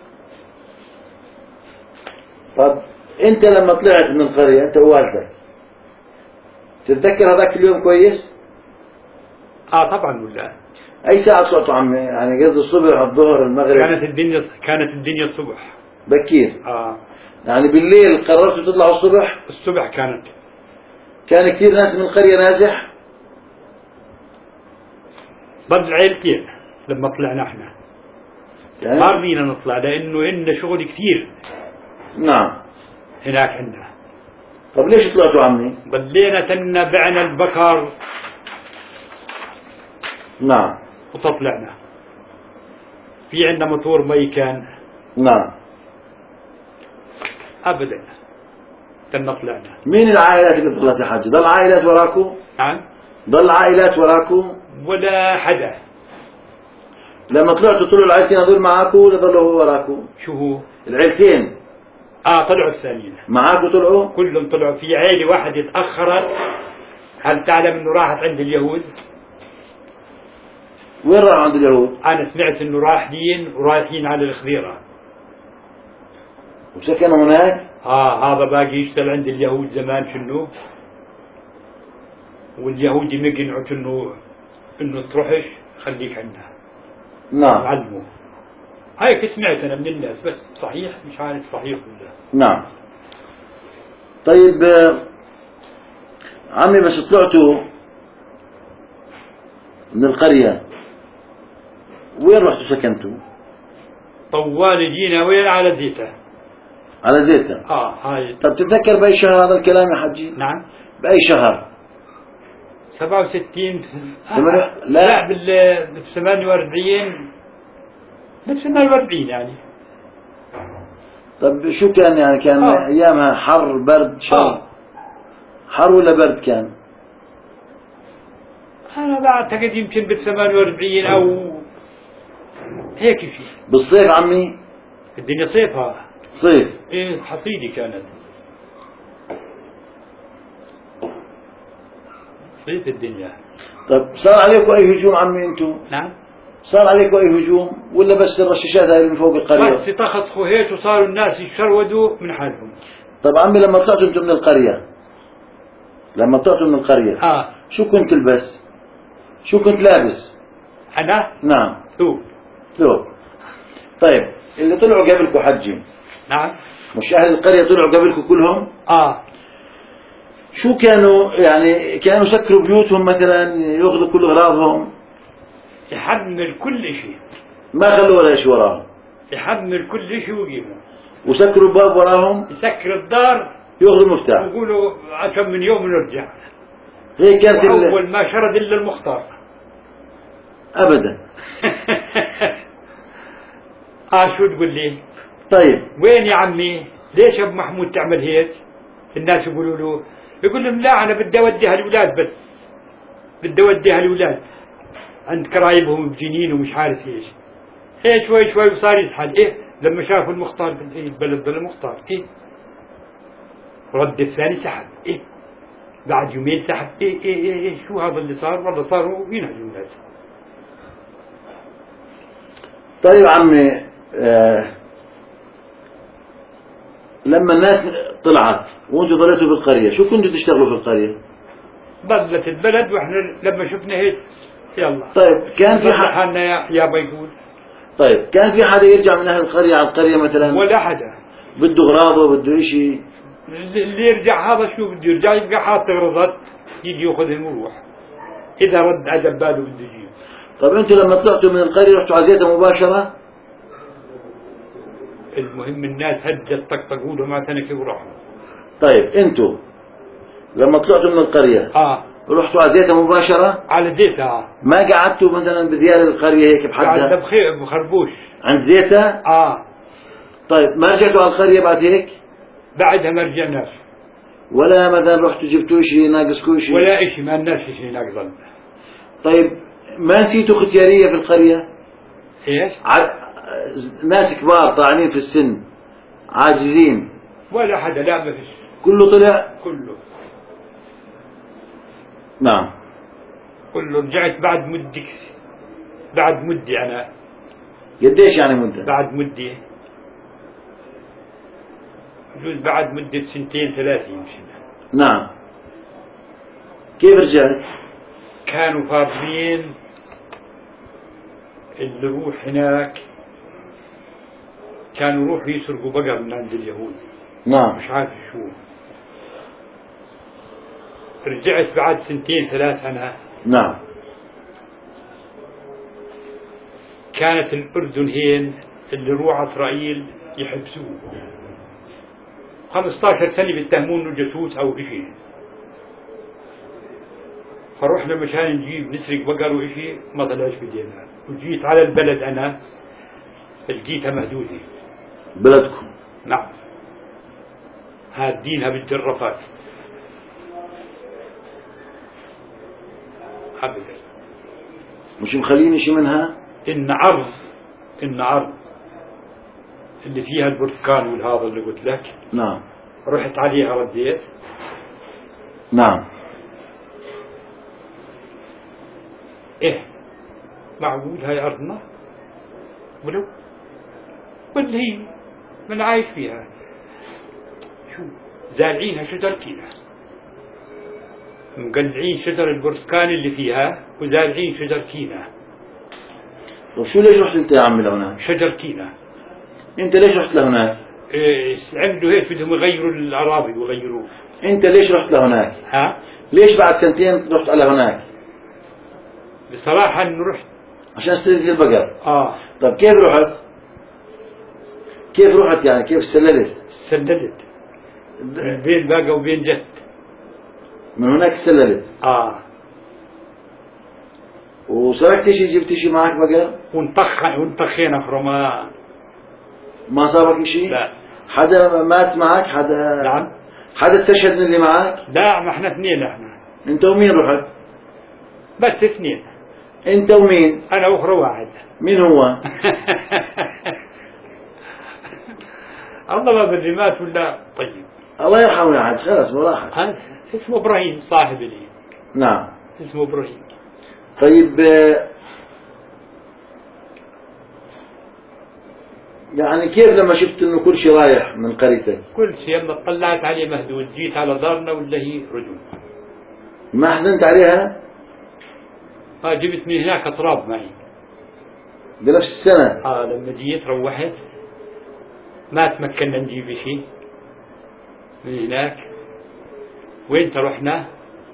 طب انت لما طلعت من القرية انت ووالدك تتذكر هذاك اليوم كويس؟ اه طبعا ولا. اي ساعة طلعتوا عمي؟ يعني قصد الصبح الظهر المغرب؟ كانت الدنيا كانت الدنيا الصبح. بكير. اه يعني بالليل قررتوا تطلعوا الصبح؟ الصبح كانت. كان كثير ناس من القرية نازح؟ بس عيلتين لما طلعنا احنا. يعني ما رضينا نطلع لانه عندنا شغل كثير. نعم. هناك عندنا. طب ليش طلعتوا عمي؟ بدينا تنا بعنا البكر. نعم. وتطلعنا. في عندنا موتور مي كان. نعم. ابدا. تنا طلعنا. مين العائلات اللي طلعت يا حاج؟ ضل عائلات وراكم؟ نعم. ضل عائلات وراكم؟ ولا حدا. لما طلعتوا طلعوا العيلتين هذول معاكم ولا ضلوا هو وراكم؟ شو هو؟ العيلتين اه طلعوا الثانيين معاكم طلعوا؟ كلهم طلعوا. في عيلة واحدة تأخرت. هل تعلم انه راحت عند اليهود؟ وين راحوا عند اليهود؟ انا سمعت انه رايحين ورايحين على الخضيرة. وسكنوا هناك؟ اه هذا باقي يشتغل عند اليهود زمان شنو، واليهودي مقنعوا انه انه تروحش خليك عندها. نعم. علموه. هيك سمعت انا من الناس، بس صحيح مش عارف صحيح ولا. نعم. طيب عمي بس طلعتوا من القرية وين رحتوا سكنتوا؟ طوال جينا وين؟ على زيته. على زيتة. اه هاي. طب تتذكر بأي شهر هذا الكلام يا حجي؟ نعم. بأي شهر؟ سبعة وستين. آه. لا, لا بال ثمانية وأربعين. بال ثمانية وأربعين يعني. طب شو كان يعني كان آه. أيامها حر برد شو؟ آه. حر ولا برد كان؟ أنا بعتقد يمكن بال ثمانية وأربعين أو هيك شيء. بالصيف عمي؟ الدنيا صيفها. صيف. إيه حصيدي كانت. صيف الدنيا. طب صار عليكم أي هجوم عمي أنتم؟ نعم. صار عليكم أي هجوم ولا بس الرشاشات هاي من فوق القرية؟ بس تخطخوا هيك وصاروا الناس يشردوا من حالهم. طب عمي لما طلعتوا أنتم من القرية لما طلعتوا من القرية آه. شو كنت تلبس؟ شو كنت لابس؟ أنا؟ نعم. ثوب. ثوب. طيب اللي طلعوا قبلكم حجي. نعم. مش أهل القرية طلعوا قبلكم كلهم؟ آه. شو كانوا يعني كانوا سكروا بيوتهم مثلا ياخذوا كل أغراضهم؟ يحمل كل شيء. ما خلوا ولا شيء وراهم. يحمل كل شيء ويجيبه. وسكروا الباب وراهم. يسكر الدار. ياخذوا المفتاح. ويقولوا عشان من يوم ونرجع. هيك كانت. أول ما شرد إلا المختار. أبدا. آه شو تقول لي؟ طيب. وين يا عمي؟ ليش أبو محمود تعمل هيك؟ الناس يقولوا له، يقول لهم لا أنا بدي أوديها الأولاد بس. بدي أوديها الأولاد. عند قرايبهم بجنين ومش عارف ايش. ايه شوي شوي وصار يزحل. ايه لما شافوا المختار البلد بلا مختار. ايه رد الثاني سحب. ايه بعد يومين سحب. ايه ايه ايه, إيه شو هذا اللي صار؟ والله صاروا ينهجوا الناس. طيب عمي آه لما الناس طلعت وانتم ضليتوا بالقرية شو كنتوا تشتغلوا في القرية؟ ضلت البلد واحنا لما شفنا هيك يلا. طيب كان في حد يا يا بيقول. طيب كان في حدا يرجع من اهل القرية على القرية مثلا؟ ولا حدا. بده اغراضه بده شيء. اللي يرجع هذا شو بده يرجع يبقى حاط اغراضات يجي ياخذهم ويروح. اذا رد عجب باله بده يجيب. طيب انتم لما طلعتوا من القرية رحتوا على زيتها مباشرة؟ المهم الناس هجت طقطقوا لهم على تنكه وراحوا. طيب انتم لما طلعتوا من القرية اه رحتوا على زيتها مباشرة؟ على زيتها. ما قعدتوا مثلا بديار القرية هيك بحدها؟ قعدنا بخير بخربوش عند زيتها؟ اه. طيب ما رجعتوا على القرية بعد هيك؟ بعدها ما رجعناش. ولا مثلا رحتوا جبتوا شيء ناقصكوا شيء؟ ولا شيء ما لناش شيء ناقصنا. طيب ما نسيتوا ختيارية في القرية؟ ايش؟ ع... ناس كبار طاعنين في السن عاجزين. ولا حدا لا ما فيش. كله طلع؟ كله. نعم. كله رجعت بعد مدة. بعد مدة أنا. قديش يعني مدة؟ بعد مدة. بجوز بعد مدة سنتين ثلاثة يمكن. نعم. كيف رجعت؟ كانوا فاضيين اللي يروح هناك كانوا يروحوا يسرقوا بقر من عند اليهود. نعم. مش عارف شو. رجعت بعد سنتين ثلاث أنا. نعم. كانت الأردن هين اللي يروح إسرائيل يحبسوه خمسة عشر سنة بيتهمون إنه جاسوس أو إشي. فروحنا مشان نجيب نسرق بقر وإشي ما طلعش بدينا. وجيت على البلد أنا لقيتها مهدودة. بلدكم؟ نعم. هادينها بالجرافات. أبدا. مش مخلين شيء منها؟ إن عرض إن عرض اللي فيها البرتقال والهذا اللي قلت لك. نعم. رحت عليها رديت. نعم. إيه معقول هاي أرضنا ولو واللي هي من عايش فيها شو زارعينها شجر كينا، مقلعين شجر البرتقال اللي فيها وزارعين شجر كينا. وشو ليش رحت انت يا عمي لهناك؟ شجر كينا. انت ليش رحت لهناك؟ إيه عملوا هيك بدهم يغيروا الأراضي ويغيروه. انت ليش رحت لهناك؟ ها؟ ليش بعد سنتين رحت على هناك؟ بصراحة انه رحت عشان استلقيت البقر. اه. طب كيف رحت؟ كيف رحت يعني كيف سللت؟ سللت من بين باقة وبين جت. من هناك سللت. اه. وسرقت شيء جبت شيء معك بقر؟ ونطخ ونطخينا خرما. ما صابك شيء؟ لا. حدا مات معك؟ حدا نعم. حدا استشهد من اللي معك؟ لا ما احنا اثنين احنا. انت ومين رحت؟ بس اثنين. انت ومين؟ انا واخر واحد. مين هو؟ الله ما بدري مات ولا. طيب الله يرحمه يا حاج خلاص وراحت. هذا اسمه ابراهيم صاحب لي. نعم. اسمه ابراهيم. طيب يعني كيف لما شفت انه كل شيء رايح من قريتك؟ كل شيء لما طلعت عليه مهدود جيت على دارنا ولا هي رجوع. ما حزنت عليها؟ اه جبت من هناك اطراب معي. بنفس السنة؟ اه لما جيت روحت ما تمكنا نجيب شيء من هناك. وين رحنا؟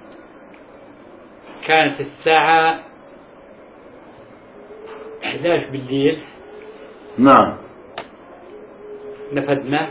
كانت الساعة إحدى عشر بالليل. نعم. نفدنا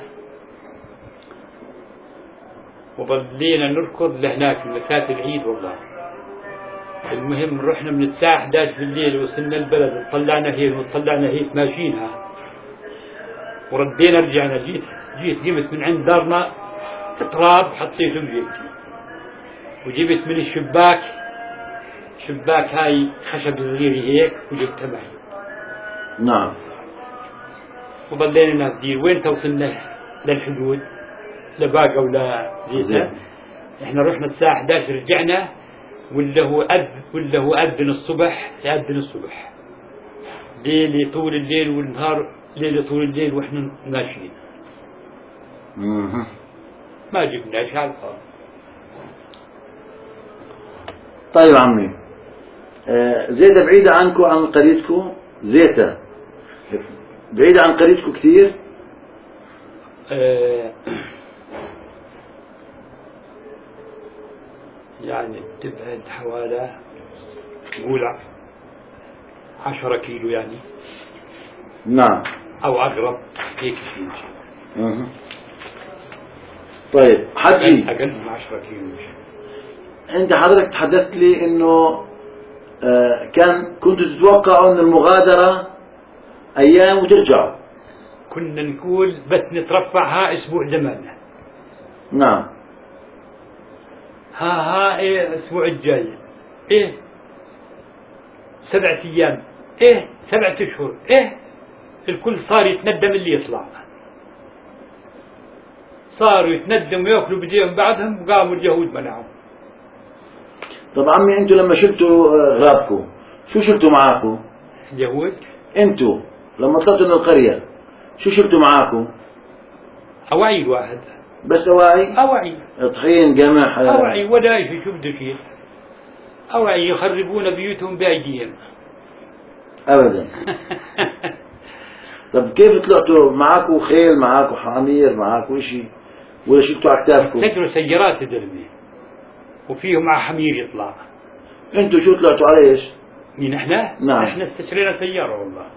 وظلينا نركض لهناك في مسافة العيد والله. المهم رحنا من الساعة إحدى عشر بالليل وصلنا البلد وطلعنا هيك وطلعنا هيك ماشينها وردينا رجعنا. جيت جيت جبت من عند دارنا تراب حطيته بجيبتي وجبت من الشباك شباك هاي خشب صغير هيك وجبتها معي. نعم. وظلينا نافدين. وين توصلنا للحدود لباقة ولا زيتة. احنا رحنا الساعة إحدى عشر رجعنا ولا هو أذ ولا هو أذن الصبح أذن الصبح. ليلة طول الليل والنهار ليلة طول الليل واحنا ماشيين. ما جبناش على الفاضي. طيب عمي آه زيتة بعيدة عنكم عن قريتكم؟ زيتة بعيدة عن قريتكم كثير؟ آه يعني تبعد حوالي قول عشرة كيلو يعني. نعم. أو أقرب هيك شيء. أه. طيب حجي أقل من عشرة كيلو. أنت حضرتك تحدثت لي إنه آه كان كنت تتوقعوا إن المغادرة أيام وترجعوا. كنا نقول بس نترفعها أسبوع زمان. نعم. ها ها إيه الأسبوع الجاي إيه سبعة أيام إيه سبعة أشهر إيه الكل صار يتندم اللي يطلع. صاروا يتندم ويأكلوا بديهم بعدهم وقاموا اليهود منعهم. طب عمي أنتوا لما شلتوا غرابكم شو شلتوا معاكم؟ اليهود؟ أنتوا لما طلعتوا من القرية شو شلتوا معاكم؟ أواعي واحد بس أواعي؟ أواعي طحين قمح أواعي ولا شيء. شو بده شيء أواعي يخربون بيوتهم بأيديهم أبدا. طب كيف طلعتوا معاكم خيل معاكم حمير معاكم إشي ولا شلتوا على كتافكم؟ تدروا سيارات تدربي وفيهم مع حمير يطلع. أنتوا شو طلعتوا على إيش؟ مين إحنا؟ نعم. إحنا استشرينا سيارة والله.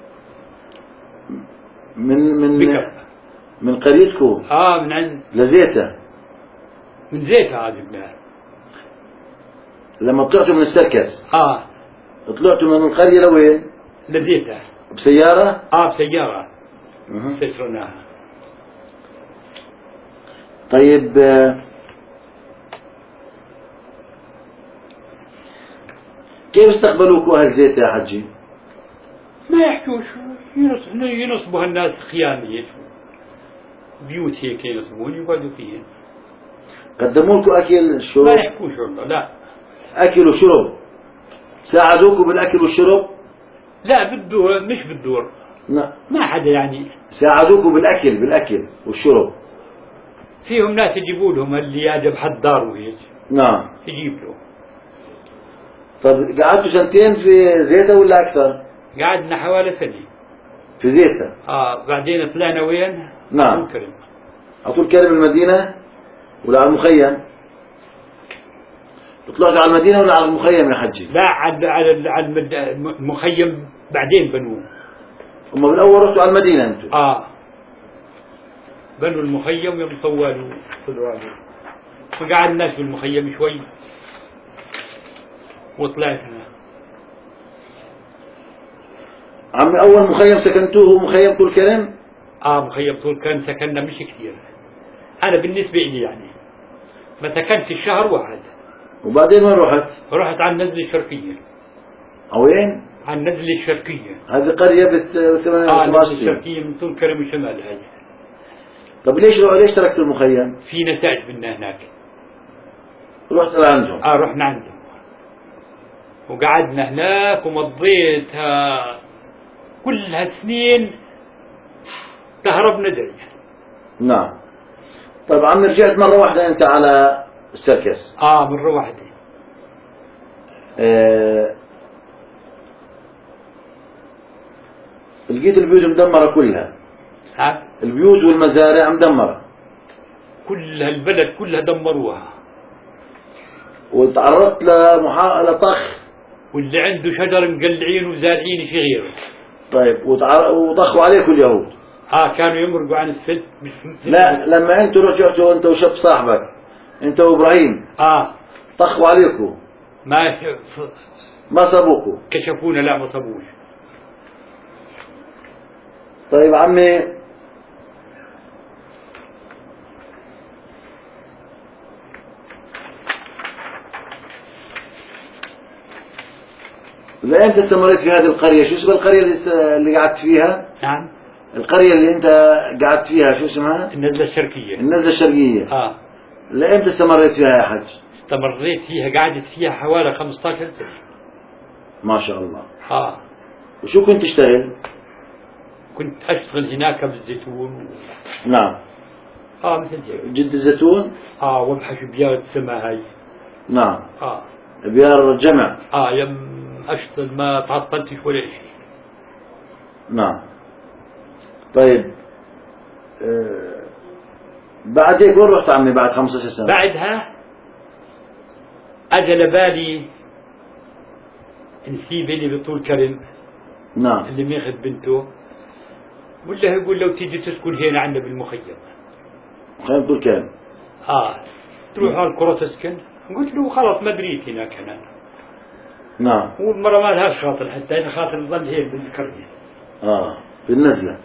من من بكر. من قريتكم؟ آه من عند لزيتة. من زيتة هذه جبناها. لما طلعتوا من السركس آه طلعتوا من القرية لوين؟ لزيتة. بسيارة؟ آه بسيارة. أه. استشرناها. طيب كيف استقبلوكوا أهل زيتة يا حجي؟ ما يحكوش، ينصبوا الناس خيامية بيوت هيك ينصبون يقعدوا فيهن. قدموا لكم أكل شرب؟ ما يحكوش والله، لا. أكل وشرب؟ ساعدوكم بالأكل والشرب؟ لا بالدور، مش بالدور. لا. ما حدا يعني. ساعدوكم بالأكل بالأكل والشرب؟ فيهم ناس يجيبوا لهم اللي يعجب حد دار وهيك. نعم. يجيب له. طب قعدتوا سنتين في زيتة ولا أكثر؟ قعدنا حوالي سنة في زيتة. اه بعدين طلعنا وين؟ نعم. على الكرم. على طول كرم المدينة ولا على المخيم؟ طلعتوا على المدينة ولا على المخيم يا حجي؟ لا على على على المخيم بعدين بنوه. هم بالأول رحتوا على المدينة أنتم؟ اه بنوا المخيم يوم طولوا طلعوا فقعدناش بالمخيم شوي وطلعت هنا. عمي أول مخيم سكنتوه مخيم طول كرم؟ اه مخيم طول كرم سكننا مش كثير. أنا بالنسبة لي يعني ما سكنت الشهر واحد. وبعدين وين رحت؟ رحت على النزلة الشرقية. وين؟ على النزلة الشرقية. هذه قرية بت اه النزلة الشرقية من طول كرم وشمال هاي. طب ليش ليش تركتوا المخيم؟ في نتائج منا هناك. رحت لعندهم؟ اه رحنا عندهم وقعدنا هناك ومضيتها كل هالسنين تهربنا دي. نعم. طيب عمي رجعت مرة واحدة أنت على السيركس؟ اه مرة واحدة. آه لقيت البيوت مدمرة كلها. ها؟ البيوت والمزارع مدمرة. كل هالبلد كلها دمروها. وتعرضت لمحا... لطخ. واللي عنده شجر مقلعين وزارعين في غيره. طيب وتعر... وضخوا عليكم اليهود. اه كانوا يمرقوا عن السد. لا لما انتوا رجعتوا انت وشاب صاحبك انت وابراهيم اه طخوا عليكم. ما ما صابوكم. كشفونا لا ما صابوش. طيب عمي لأنت استمريت في هذه القرية؟ شو اسم القرية اللي, اللي قعدت فيها؟ نعم. القرية اللي انت قعدت فيها شو اسمها؟ النزلة الشرقية. النزلة الشرقية. اه لأمتى استمريت فيها يا حج؟ استمريت فيها قعدت فيها حوالي خمسة عشر سنة. ما شاء الله. اه وشو كنت تشتغل؟ كنت اشتغل هناك بالزيتون. نعم. اه مثل هيك. جد الزيتون؟ اه وابحث بيار السما هاي. نعم. اه بيار جمع. اه يم اشتغل ما تعطلتش ولا شيء. نعم. طيب آه بعد هيك وين رحت عمي بعد خمسة عشر سنة؟ بعدها اجى لبالي نسيب اللي بطول كرم. نعم. اللي ماخذ بنته ولا يقول لو تيجي تسكن هنا عندنا بالمخيم. مخيم طول كرم. اه تروح على القرى تسكن. قلت له خلاص ما دريت هناك انا. نعم. والمرة ما لها خاطر حتى انا خاطر ظل هيك بالكرني. اه بالنزلة.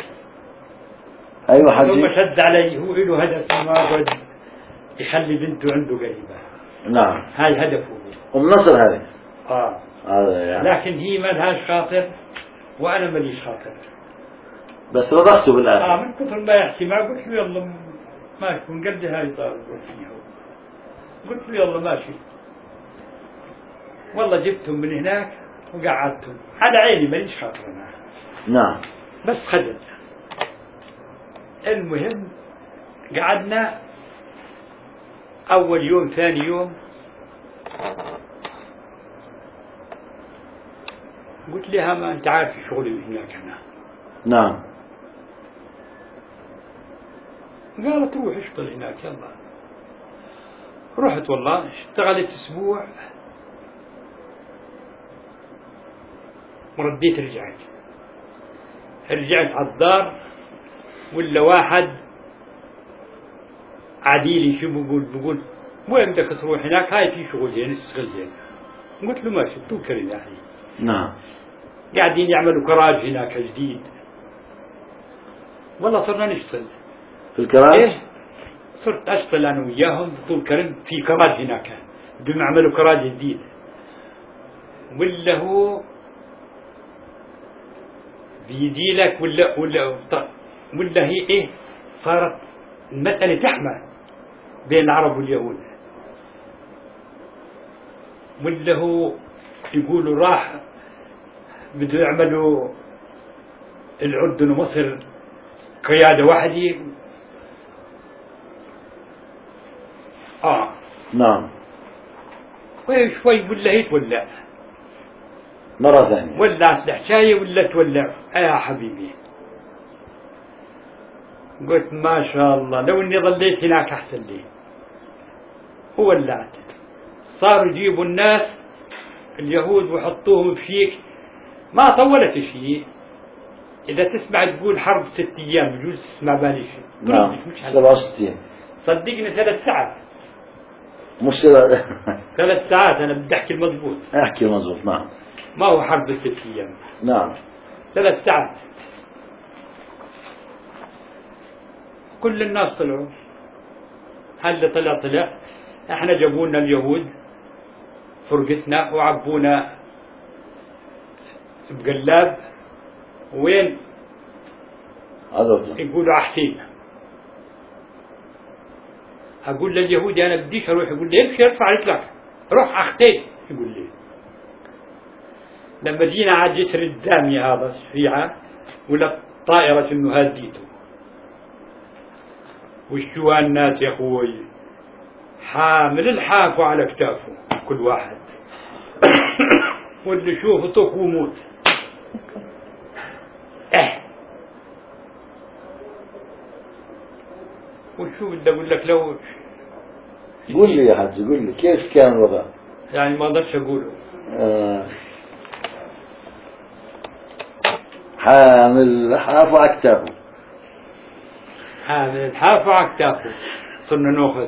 ايوه حجي. ثم شد علي هو له هدف ما يقعد يخلي بنته عنده قريبة. نعم. هاي هدفه. ام نصر هذه. اه هذا يعني. لكن هي ما لهاش خاطر وانا ماليش خاطر. بس رضخته بالاخر. اه من كثر ما يحكي معه قلت له يلا ماشي ونقضي هاي طار فيها. قلت له يلا ماشي. والله جبتهم من هناك وقعدتهم على عيني ماليش خاطر انا. نعم. بس خدم. المهم قعدنا اول يوم ثاني يوم قلت لها ما انت عارف شغلي هناك انا. نعم. قالت روح اشتغل هناك يلا. رحت والله اشتغلت اسبوع ورديت رجعت. رجعت على الدار ولا واحد عديلي شو بقول بقول وين بدك تروح هناك هاي في شغل هنا اشتغل هنا. قلت له ماشي توكل الله. نعم. قاعدين يعملوا كراج هناك جديد. والله صرنا نشتغل في الكراج؟ ايه صرت اشتغل انا وياهم طول كرم في كراج هناك بدهم يعملوا كراج جديد. ولا هو بيجي لك ولا ولا ولا هي إيه صارت المسألة تحمى بين العرب واليهود، ولا هو يقولوا راح بده يعملوا الأردن ومصر قيادة واحدة. آه نعم. وشوي ولا هيك ولا مرة ثانية ولعت الحكاية ولا تولع. آه يا حبيبي قلت ما شاء الله لو اني ظليت هناك احسن لي. وولعت، صاروا يجيبوا الناس اليهود ويحطوهم فيك. ما طولت شيء، اذا تسمع تقول حرب ست ايام بجوز تسمع بالي شيء. نعم سبعة وستين صدقني ثلاث ساعات مش سبعة ثلاث ساعات انا بدي احكي المضبوط. احكي مضبوط. نعم ما هو حرب ست ايام. نعم ثلاث ساعات كل الناس طلعوا. هل طلع طلع احنا جابونا اليهود فرقتنا وعبونا بقلاب. وين عذرت يقولوا عحتين. اقول لليهودي انا بديش اروح، يقول لي امشي ارفع رجلك روح اختين. يقول لي لما جينا على جسر الدامية هذا الشيعة ولا طائرة انه هديته وشو الناس يا اخوي حامل الحافة على كتافه كل واحد واللي يشوفه طق وموت. اه وشو بدي اقول لك لو قول لي يا حاج قول لي كيف كان الوضع؟ يعني ما اقدرش اقوله. آه. حامل حافة على كتافه حامل الحافة على كتافه صرنا ناخذ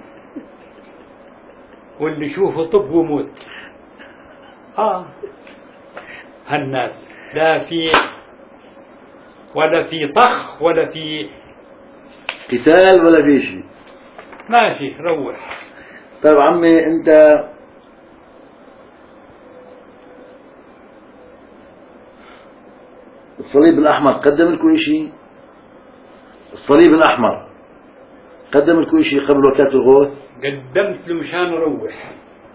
واللي يشوفه طب وموت. اه هالناس لا في ولا في طخ ولا في قتال ولا في شيء. ماشي روح. طيب عمي انت الصليب الأحمر قدم لكم شيء؟ الصليب الأحمر قدم لكم شيء قبل وكالة الغوث؟ قدمت له مشان اروح.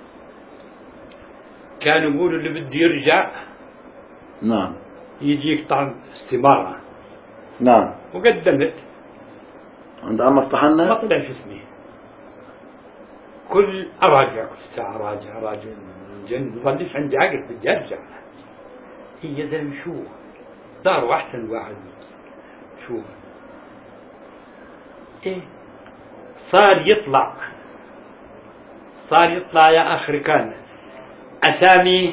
كانوا يقولوا اللي بده يرجع نعم يجي يقطع استمارة. نعم وقدمت عند عمك ما طحنا؟ طلعش اسمي. كل اراجع كل ساعة اراجع اراجع جن ظليش عندي عقل بدي ارجع. هي زلمة شو دار احسن واحد شو ايه صار يطلع صار يطلع يا اخي كان اسامي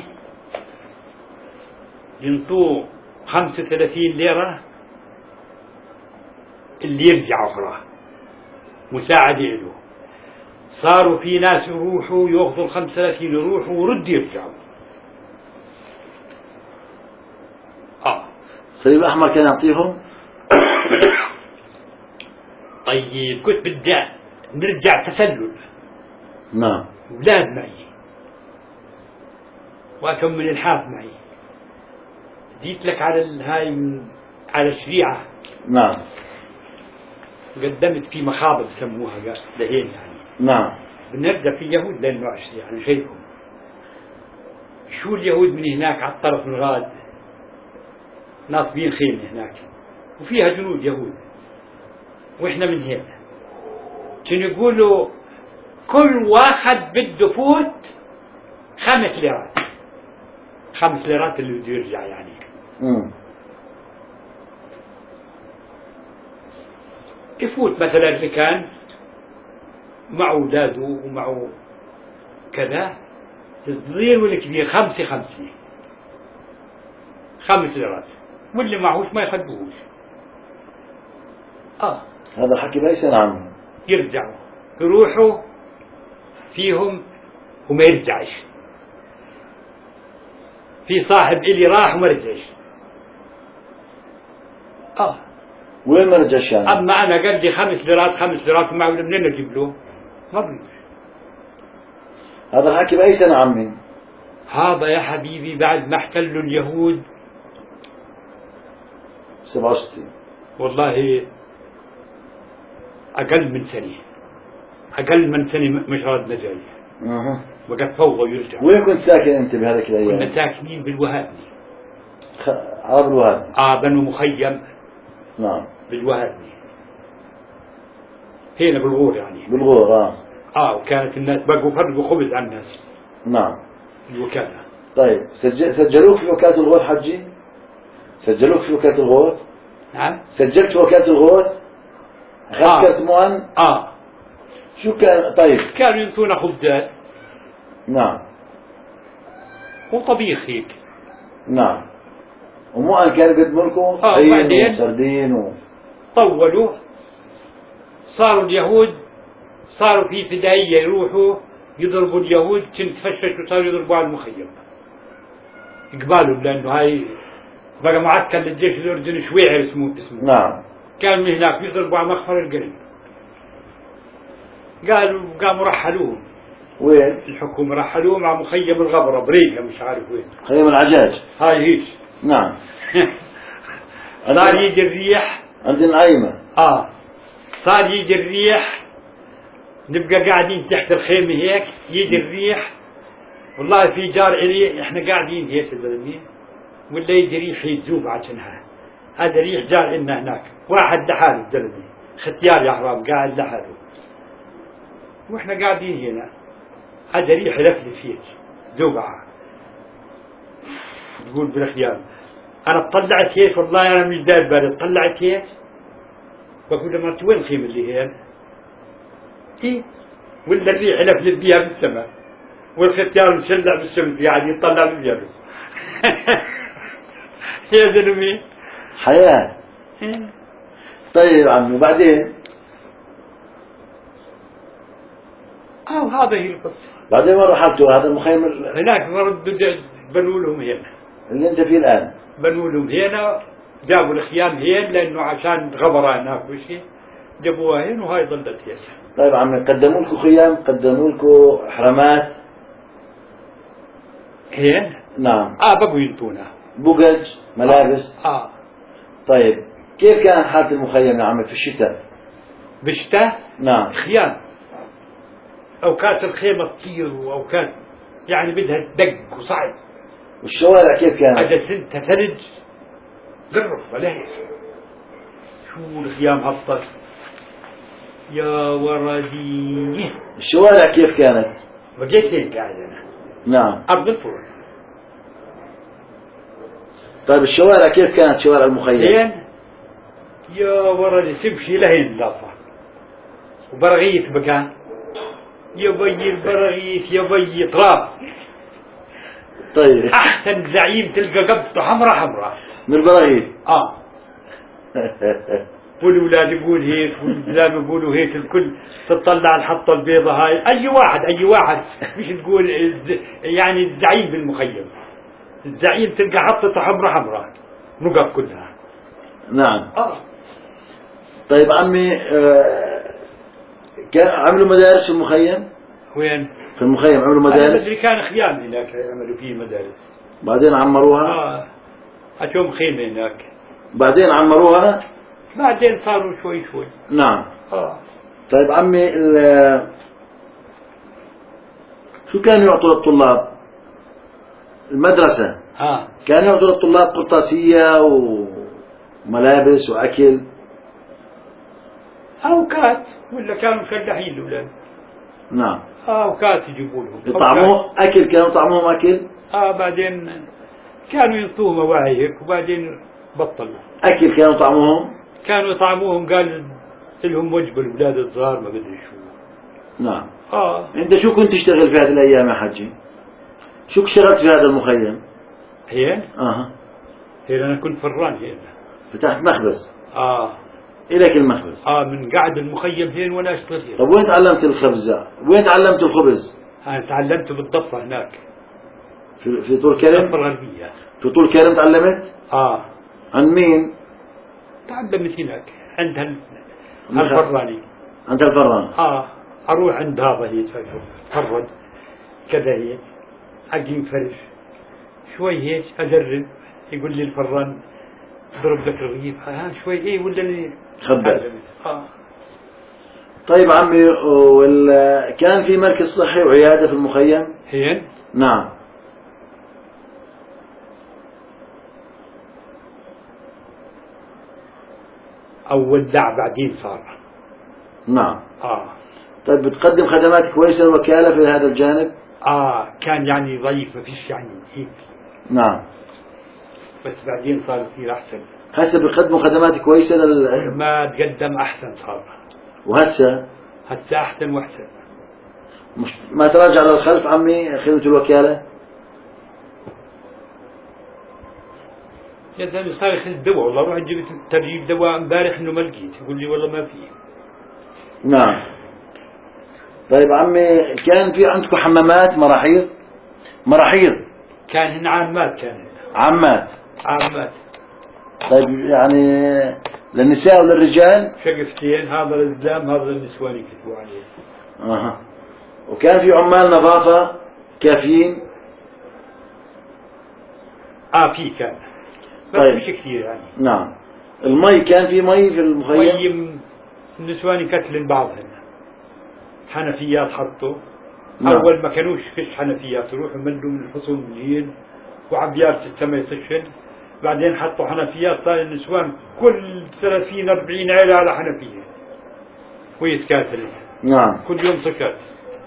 ينطوه خمسة وثلاثين ليرة اللي يرجع اخرى مساعدة له. صاروا في ناس يروحوا ياخذوا الخمسة وثلاثين يروحوا ورد يرجعوا. اه الصليب الأحمر كان يعطيهم؟ طيب كنت بدي نرجع تسلل. نعم أولاد معي وأكم من الحاف معي. جيت لك على الهاي من على الشريعة. نعم قدمت في مخابر سموها لهين يعني. نعم بنرجع في يهود لأنه عشري يعني شايفهم شو اليهود من هناك على الطرف الغاد ناصبين خيمة هناك وفيها جنود يهود وإحنا من هنا كانوا يقولوا كل واحد بده فوت خمس ليرات خمس ليرات اللي بده يرجع يعني. مم. يفوت مثلا اللي كان معه أولاده ومعه كذا الصغير والكبير خمسة خمسة خمس ليرات واللي معهوش ما يخدوهوش. اه هذا حكي بأي سنة عمي؟ يرجعوا يروحوا فيهم وما يرجعش. في صاحب إلي راح وما رجعش. اه وين ما رجعش يعني؟ اما انا قال لي خمس ليرات خمس ليرات ومعه منين اجيب له؟ ما بيجوش. هذا الحكي بأي سنة عمي؟ هذا يا حبيبي بعد ما احتلوا اليهود سبعة وستين. والله أقل من سنة، أقل من سنة مش ردنا جاي. أها. وقد فوضى ويرجع. وين كنت ساكن أنت بهذيك الأيام؟ كنا ساكنين بالوهابني. خ... عرب الوهابني. آه بنو مخيم. نعم. بالوهابني. هنا بالغور يعني. بالغور آه. آه وكانت الناس بقوا فرقوا خبز على الناس. نعم. الوكالة. طيب سجل... سجلوك في وكالة الغوث حجي؟ سجلوك في وكالة الغوث؟ نعم. سجلت في وكالة الغوث؟ أخذت آه. كرت مؤن؟ آه. شو كان طيب؟ كانوا ينطونا خبزات. نعم. وطبيخ هيك. نعم. ومؤن كان يقدموا لكم آه وبعدين وسردين و... طولوا، صاروا اليهود صاروا في فدائية يروحوا يضربوا اليهود، كنت فشش وصاروا يضربوا على المخيم يقبالوا، لأنه هاي بقى معسكر للجيش الأردني شويعر اسمه اسمه. نعم. كانوا من هناك يضربوا على مخفر القرن. قالوا قاموا رحلوهم. وين؟ الحكومة رحلوهم على مخيم الغبرة بريقة مش عارف وين. خيم العجاج. هاي هيك. نعم. صار يجي الريح. عندنا أيمة. آه صار يجي الريح، نبقى قاعدين تحت الخيمة هيك، يجي الريح والله في جار إلي احنا قاعدين هيك الزلمين، ولا يجي ريح يتذوب عشانها، هذا ريح جار إلنا هناك، واحد لحاله الزلمي ختيار يا حرام قاعد لحاله، واحنا قاعدين هنا هذا ريح لفلف هيك ذوبعة. تقول بالخيال أنا طلعت هيك والله أنا مش داير بالي، طلعت هيك بقول له مرتي وين الخيمة اللي هي؟ إيه؟ ولا الريح لفلف بيها بالسماء والختيار مشلع بالشمس قاعد يطلع من بيده. يا زلمي حياة. طيب عمي وبعدين؟ أو هذا هي القصة. بعدين وين رحلتوا هذا المخيم هناك ردوا بنوا لهم هنا اللي أنت فيه الآن؟ بنوا لهم هنا، جابوا الخيام هنا لأنه عشان غبرة هناك وشي جابوها هنا وهاي ظلت هنا. طيب عمي قدموا لكم خيام، قدموا لكم حرمات؟ هنا؟ نعم. آه بقوا ينطونا بقج ملابس. آه. آه. طيب كيف كان حالة المخيم يا عمي في الشتاء؟ بالشتاء؟ نعم. خيام، أوقات الخيمة تطير وأوقات يعني بدها تدق وصعب. والشوارع كيف كانت؟ هذا سنة ثلج قرف ولا هيك. شو الخيام هالطر يا ولدي. الشوارع كيف كانت؟ بقيت هيك قاعد أنا. نعم. أرض الفرن. طيب الشوارع كيف كانت شوارع المخيم؟ زين يا ولدي تمشي لهين لافة وبرغيث بكان يبي البرغيث يبي تراب. طيب أحسن زعيم تلقى قبضته حمرة حمرة من البراغيث. آه. والأولاد يقول هيك والأولاد يقولوا هيك، الكل تطلع الحطة البيضة هاي، أي واحد أي واحد مش تقول يعني الزعيم بالمخيم، الزعيم تلقى حطته حمرة حمرة نقط كلها. نعم. آه. طيب عمي آه كان عملوا مدارس في المخيم؟ وين؟ في المخيم عملوا مدارس؟ أدري كان خيام هناك عملوا فيه مدارس. بعدين عمروها؟ آه أتوم خيمة هناك. بعدين عمروها؟ بعدين صاروا شوي شوي. نعم. آه. طيب عمي شو كانوا يعطوا للطلاب؟ المدرسة آه. كانوا يعطوا للطلاب قرطاسية وملابس وأكل؟ أوقات ولا كانوا مشلحين الأولاد. نعم. أوقات يجيبوا لهم يطعموه أكل، كانوا يطعموهم أكل؟ آه بعدين كانوا ينطوه مواعي هيك وبعدين بطلوا. أكل كانوا يطعموهم؟ كانوا يطعموهم، قال لهم وجبة الأولاد الصغار ما بدري شو. نعم. آه. أنت شو كنت تشتغل في هذه الأيام يا حجي؟ شو اشتغلت في هذا المخيم؟ هين؟ أها. هين أنا كنت فران هين. فتحت مخبز؟ آه. إلك المخبز؟ آه من قاعد المخيم هين وأنا أشتغل هين. طب وين تعلمت الخبز؟ وين تعلمت الخبز؟ أنا تعلمت بالضفة هناك. في في طول كرم؟ الضفة الغربية. في طول كرم تعلمت؟ آه. عن مين؟ تعلمت هناك عند هالفراني. عند الفران؟ آه. أروح عند هذا هي تفرد كذا هي حقي مفرش شوي هيك أجرب، يقول لي الفران ضرب لك رغيف ها شوي ايه ولا خبز. آه. طيب عمي، وال... كان في مركز صحي وعيادة في المخيم؟ هين نعم. أول دع بعدين صار. نعم. آه. طيب بتقدم خدمات كويسة الوكالة في هذا الجانب؟ آه كان يعني ضعيف ما فيش يعني هيك. نعم. بس بعدين صار يصير أحسن. هسه بيقدموا خدمات كويسة لل... ما تقدم أحسن صار. وهسه هسه أحسن وأحسن. مش ما تراجع للخلف عمي خدمة الوكالة؟ يا زلمة صار ياخذ دواء، والله روح جبت ترجيب دواء امبارح إنه ما لقيت، يقول لي والله ما في. نعم. طيب عمي، كان في عندكم حمامات مراحيض؟ مراحيض كان هن عامات، كان عامات. عامات. طيب يعني للنساء وللرجال؟ شقفتين، هذا للزلام هذا للنسوان يكتبوا عليه. اها. وكان في عمال نظافة كافيين؟ اه في كان، بس طيب. مش كثير يعني. نعم. المي كان في مي في المخيم؟ مي النسوان يكتلن بعضهن، حنفيات حطوا. نعم. أول ما كانوش فيش حنفيات، يروحوا مدوا من الحصون بالليل وعبيات السما يسشن، بعدين حطوا حنفيات، صار النسوان كل ثلاثين أربعين عيلة على حنفية ويتكاتلوا. نعم. كل يوم سكات.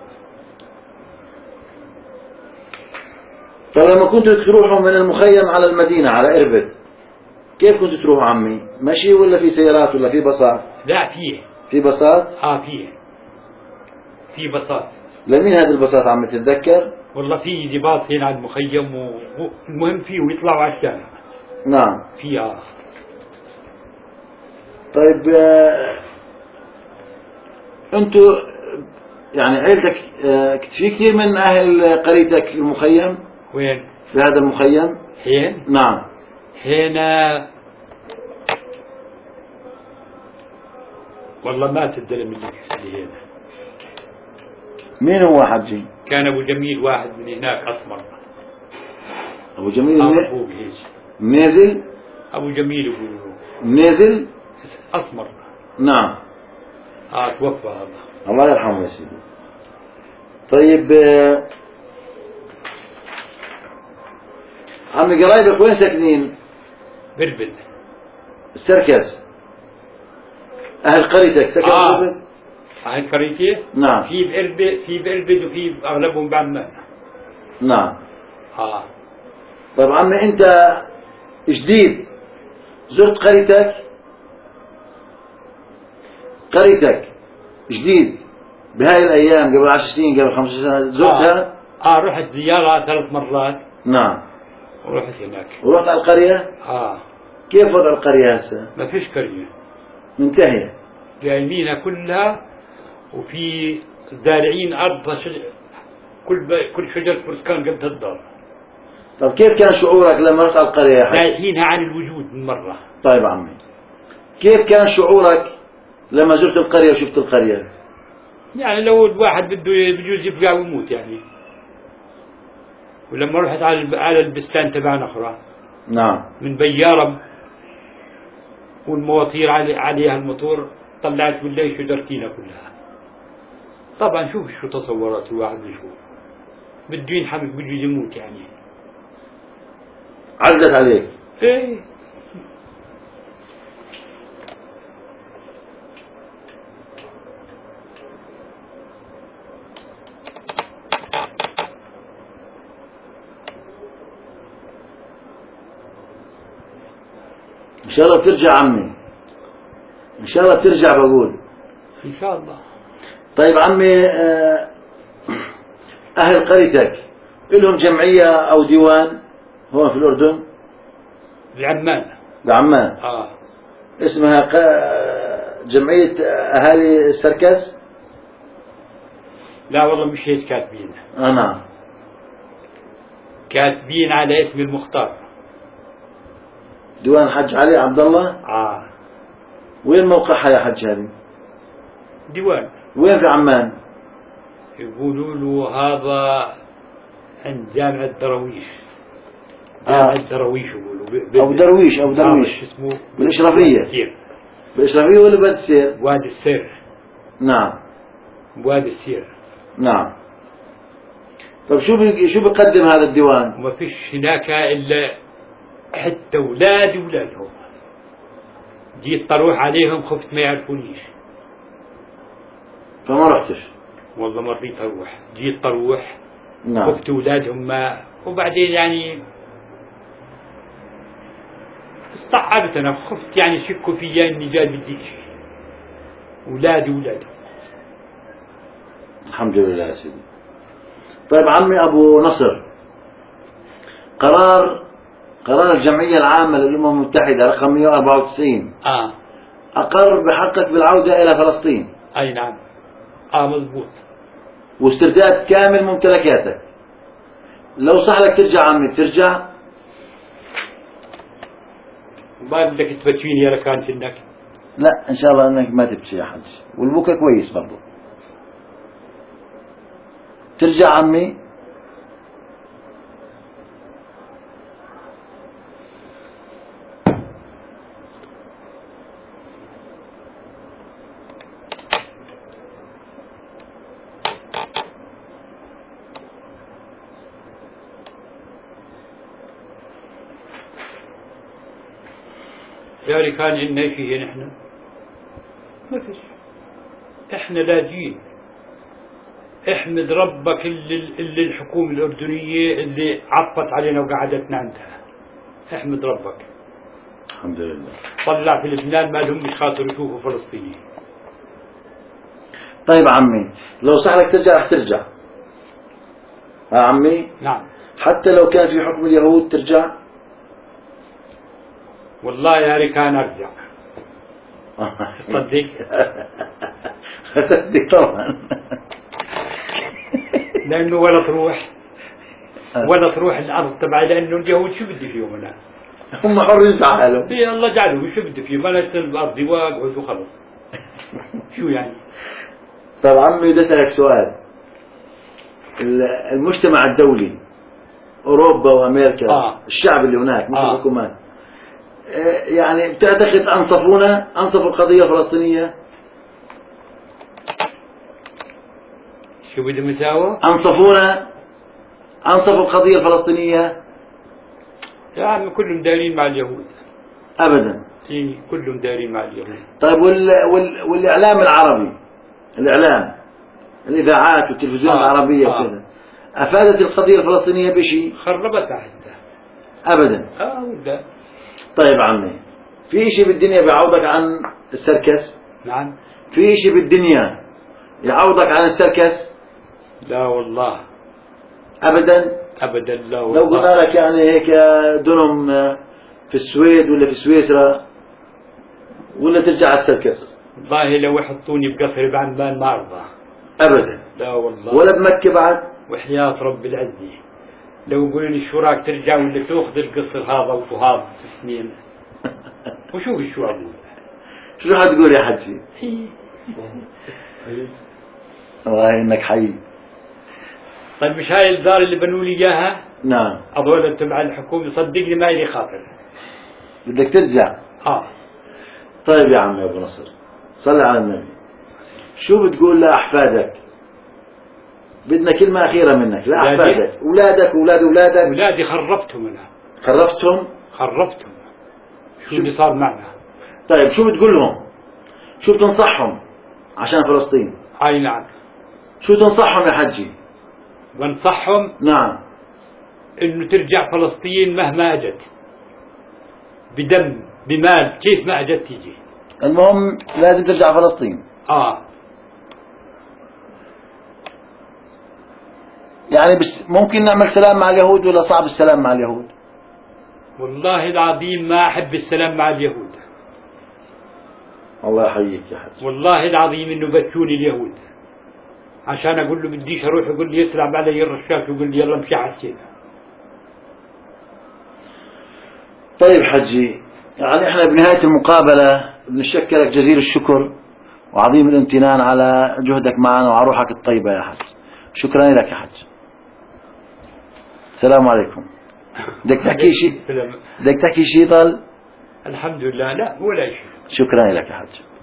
فلما كنتوا تروحوا من المخيم على المدينة على إربد، كيف كنتوا تروحوا عمي؟ مشي ولا في سيارات ولا في باصات؟ لا فيه. في باصات؟ اه فيه، في باصات. لمين هذه الباصات عمي تتذكر؟ والله في دباط هنا على المخيم، والمهم فيه ويطلعوا على الشارع. نعم. في اه. طيب آه انتوا يعني عيلتك آه في كثير من اهل قريتك المخيم؟ وين؟ في هذا المخيم؟ هين؟ نعم. هنا والله مات الدلم اللي هنا. مين هو حجي؟ كان ابو جميل واحد من هناك اسمر. ابو جميل ابو هيك منازل؟ ابو جميل يقولوا منازل؟ اسمر. نعم. اه توفى هذا. الله يرحمه يا سيدي. طيب آه عمي قرايبك وين ساكنين؟ بربد. السركس. اهل قريتك سكنوا آه. بربد؟ أهل قريتي؟ نعم. في بإربد، في بإربد وفي أغلبهم بعمان. نعم. آه. طيب عمي أنت جديد زرت قريتك؟ قريتك جديد بهاي الأيام قبل عشر سنين قبل خمس سنين زرتها؟ آه. آه رحت زيارة ثلاث مرات. نعم. ورحت هناك. ورحت على القرية؟ آه. كيف وضع القرية هسه؟ ما فيش قرية. منتهية. جايبينها كلها، وفي زارعين أرض شجر، كل ب... كل شجر برتقال قد الدار. طيب كيف كان شعورك لما رحت على القرية يا حاج؟ نايحينها عن الوجود من مرة. طيب عمي، كيف كان شعورك لما زرت القرية وشفت القرية؟ يعني لو الواحد بده بجوز يبقى ويموت يعني. ولما رحت على على البستان تبعنا أخرى. نعم. من بيارة والمواطير عليها الموتور، طلعت بالله شجرتينا كلها. طبعا شوف شو تصورات الواحد بيشوف، بده ينحمق بده يموت يعني. عدت عليك؟ ايه. إن شاء الله بترجع عمي، إن شاء الله بترجع بقول. إن شاء الله. طيب عمي، أهل قريتك لهم جمعية أو ديوان هون في الأردن؟ بعمان. بعمان. آه. اسمها جمعية أهالي السركس؟ لا والله مش هيك كاتبين. آه نعم. كاتبين على اسم المختار. ديوان حج علي عبد الله؟ آه. وين موقعها يا حج هذه؟ ديوان. وين في عمان؟ يقولوا له هذا عند جامعة درويش. جامعة آه. درويش يقولوا. أو درويش أو درويش اسمه بالإشرافية. بالإشرافية ولا بوادي السير؟ وادي السير. نعم وادي السير. نعم. طيب شو بي شو بيقدم هذا الديوان؟ وما فيش هناك إلا حتى أولاد أولادهم. جيت طروح عليهم خفت ما يعرفونيش فما رحتش. والله ما رضيت أروح. جيت طروح نعم. خفت أولادهم ما، وبعدين يعني استعبت أنا، خفت يعني شكوا فيا إني جاي بدي شيء. أولاد أولادهم. الحمد لله يا سيدي. طيب عمي أبو نصر، قرار قرار الجمعية العامة للأمم المتحدة رقم مئة وأربعة وتسعين آه أقر بحقك بالعودة إلى فلسطين. أي نعم. آه مضبوط. واسترداد كامل ممتلكاتك. لو صح لك ترجع عمي ترجع؟ ما بدك تبكيني يا كانت إنك. لا إن شاء الله إنك ما تبكي يا حج، والبكا كويس برضو. ترجع عمي؟ يعني كان عندنا شيء نحن ما فيش. احنا لاجئين. احمد ربك اللي, اللي الحكومة الأردنية اللي عطت علينا وقعدتنا عندها. احمد ربك. الحمد لله. طلع في لبنان ما لهم مش خاطر يشوفوا فلسطينيين. طيب عمي لو صح لك ترجع رح ترجع؟ ها عمي؟ نعم. حتى لو كان في حكم اليهود ترجع؟ والله يا ريكان ارجع. صدق. صدق طبعا. لانه ولا تروح ولا تروح الارض تبعي، لانه اليهود شو بدي فيهم انا؟ هم حرين تعالوا. اي الله جعلهم شو بدي فيهم؟ انا الارض واقعد وخلص. شو يعني؟ طيب عمي بدي اسالك سؤال. المجتمع الدولي اوروبا وامريكا آه. الشعب اللي هناك مش آه. الحكومات، يعني بتعتقد انصفونا انصفوا القضيه الفلسطينيه؟ شو بدهم يساووا؟ انصفونا انصفوا القضيه الفلسطينيه؟ يا عم كلهم دايرين مع اليهود. ابدا. اي كلهم دايرين مع اليهود. طيب وال... وال... والاعلام العربي، الاعلام الاذاعات والتلفزيون آه. العربيه آه. وكذا افادت القضيه الفلسطينيه بشيء؟ خربتها حتى. ابدا. اه ولا. طيب عمي في شيء بالدنيا بيعوضك عن السركس؟ نعم. في شيء بالدنيا يعوضك عن السركس؟ لا والله ابدا. ابدا لا والله. لو قلنا لك يعني هيك دنم في السويد ولا في سويسرا ولا ترجع على السركس؟ والله لو يحطوني بقصر بعمان ما ارضى. ابدا. لا والله. ولا بمكة بعد؟ وحياة رب العزة لو يقولوا لي شو راك ترجع ولا تاخذ القصر هذا وهذا في سنين وشوف شو اقول. شو رح تقول يا حجي؟ والله انك حي. طيب مش هاي الدار اللي بنوا لي اياها؟ نعم. هذول تبع الحكومة صدقني ما لي خاطر. بدك ترجع؟ اه. طيب يا عم يا ابو نصر صلي على النبي، شو بتقول لاحفادك؟ بدنا كلمة أخيرة منك لاحفادك، أولادك أولاد أولادك. أولادي خربتهم أنا. خربتهم؟ خربتهم. شو اللي صار معنا؟ طيب شو بتقول لهم؟ شو بتنصحهم عشان فلسطين؟ اي نعم. شو تنصحهم يا حجي؟ بنصحهم نعم انه ترجع فلسطين مهما اجت، بدم بمال كيف ما اجت تيجي، المهم لازم ترجع فلسطين. اه يعني بس ممكن نعمل سلام مع اليهود ولا صعب السلام مع اليهود؟ والله العظيم ما احب السلام مع اليهود. الله يحييك يا حج. والله العظيم انه بتشوني اليهود عشان اقول له بديش اروح، يقول لي يسلم علي الرشاش ويقول لي يلا امشي على السيف. طيب حجي، يعني احنا بنهاية المقابلة بنشكرك جزيل الشكر وعظيم الامتنان على جهدك معنا وعلى روحك الطيبة يا حج. شكرا لك يا حج. السلام عليكم. بدك تحكي شيء بدك تحكي شيء ضل. الحمد لله لا ولا شيء. شكرا لك يا حاج.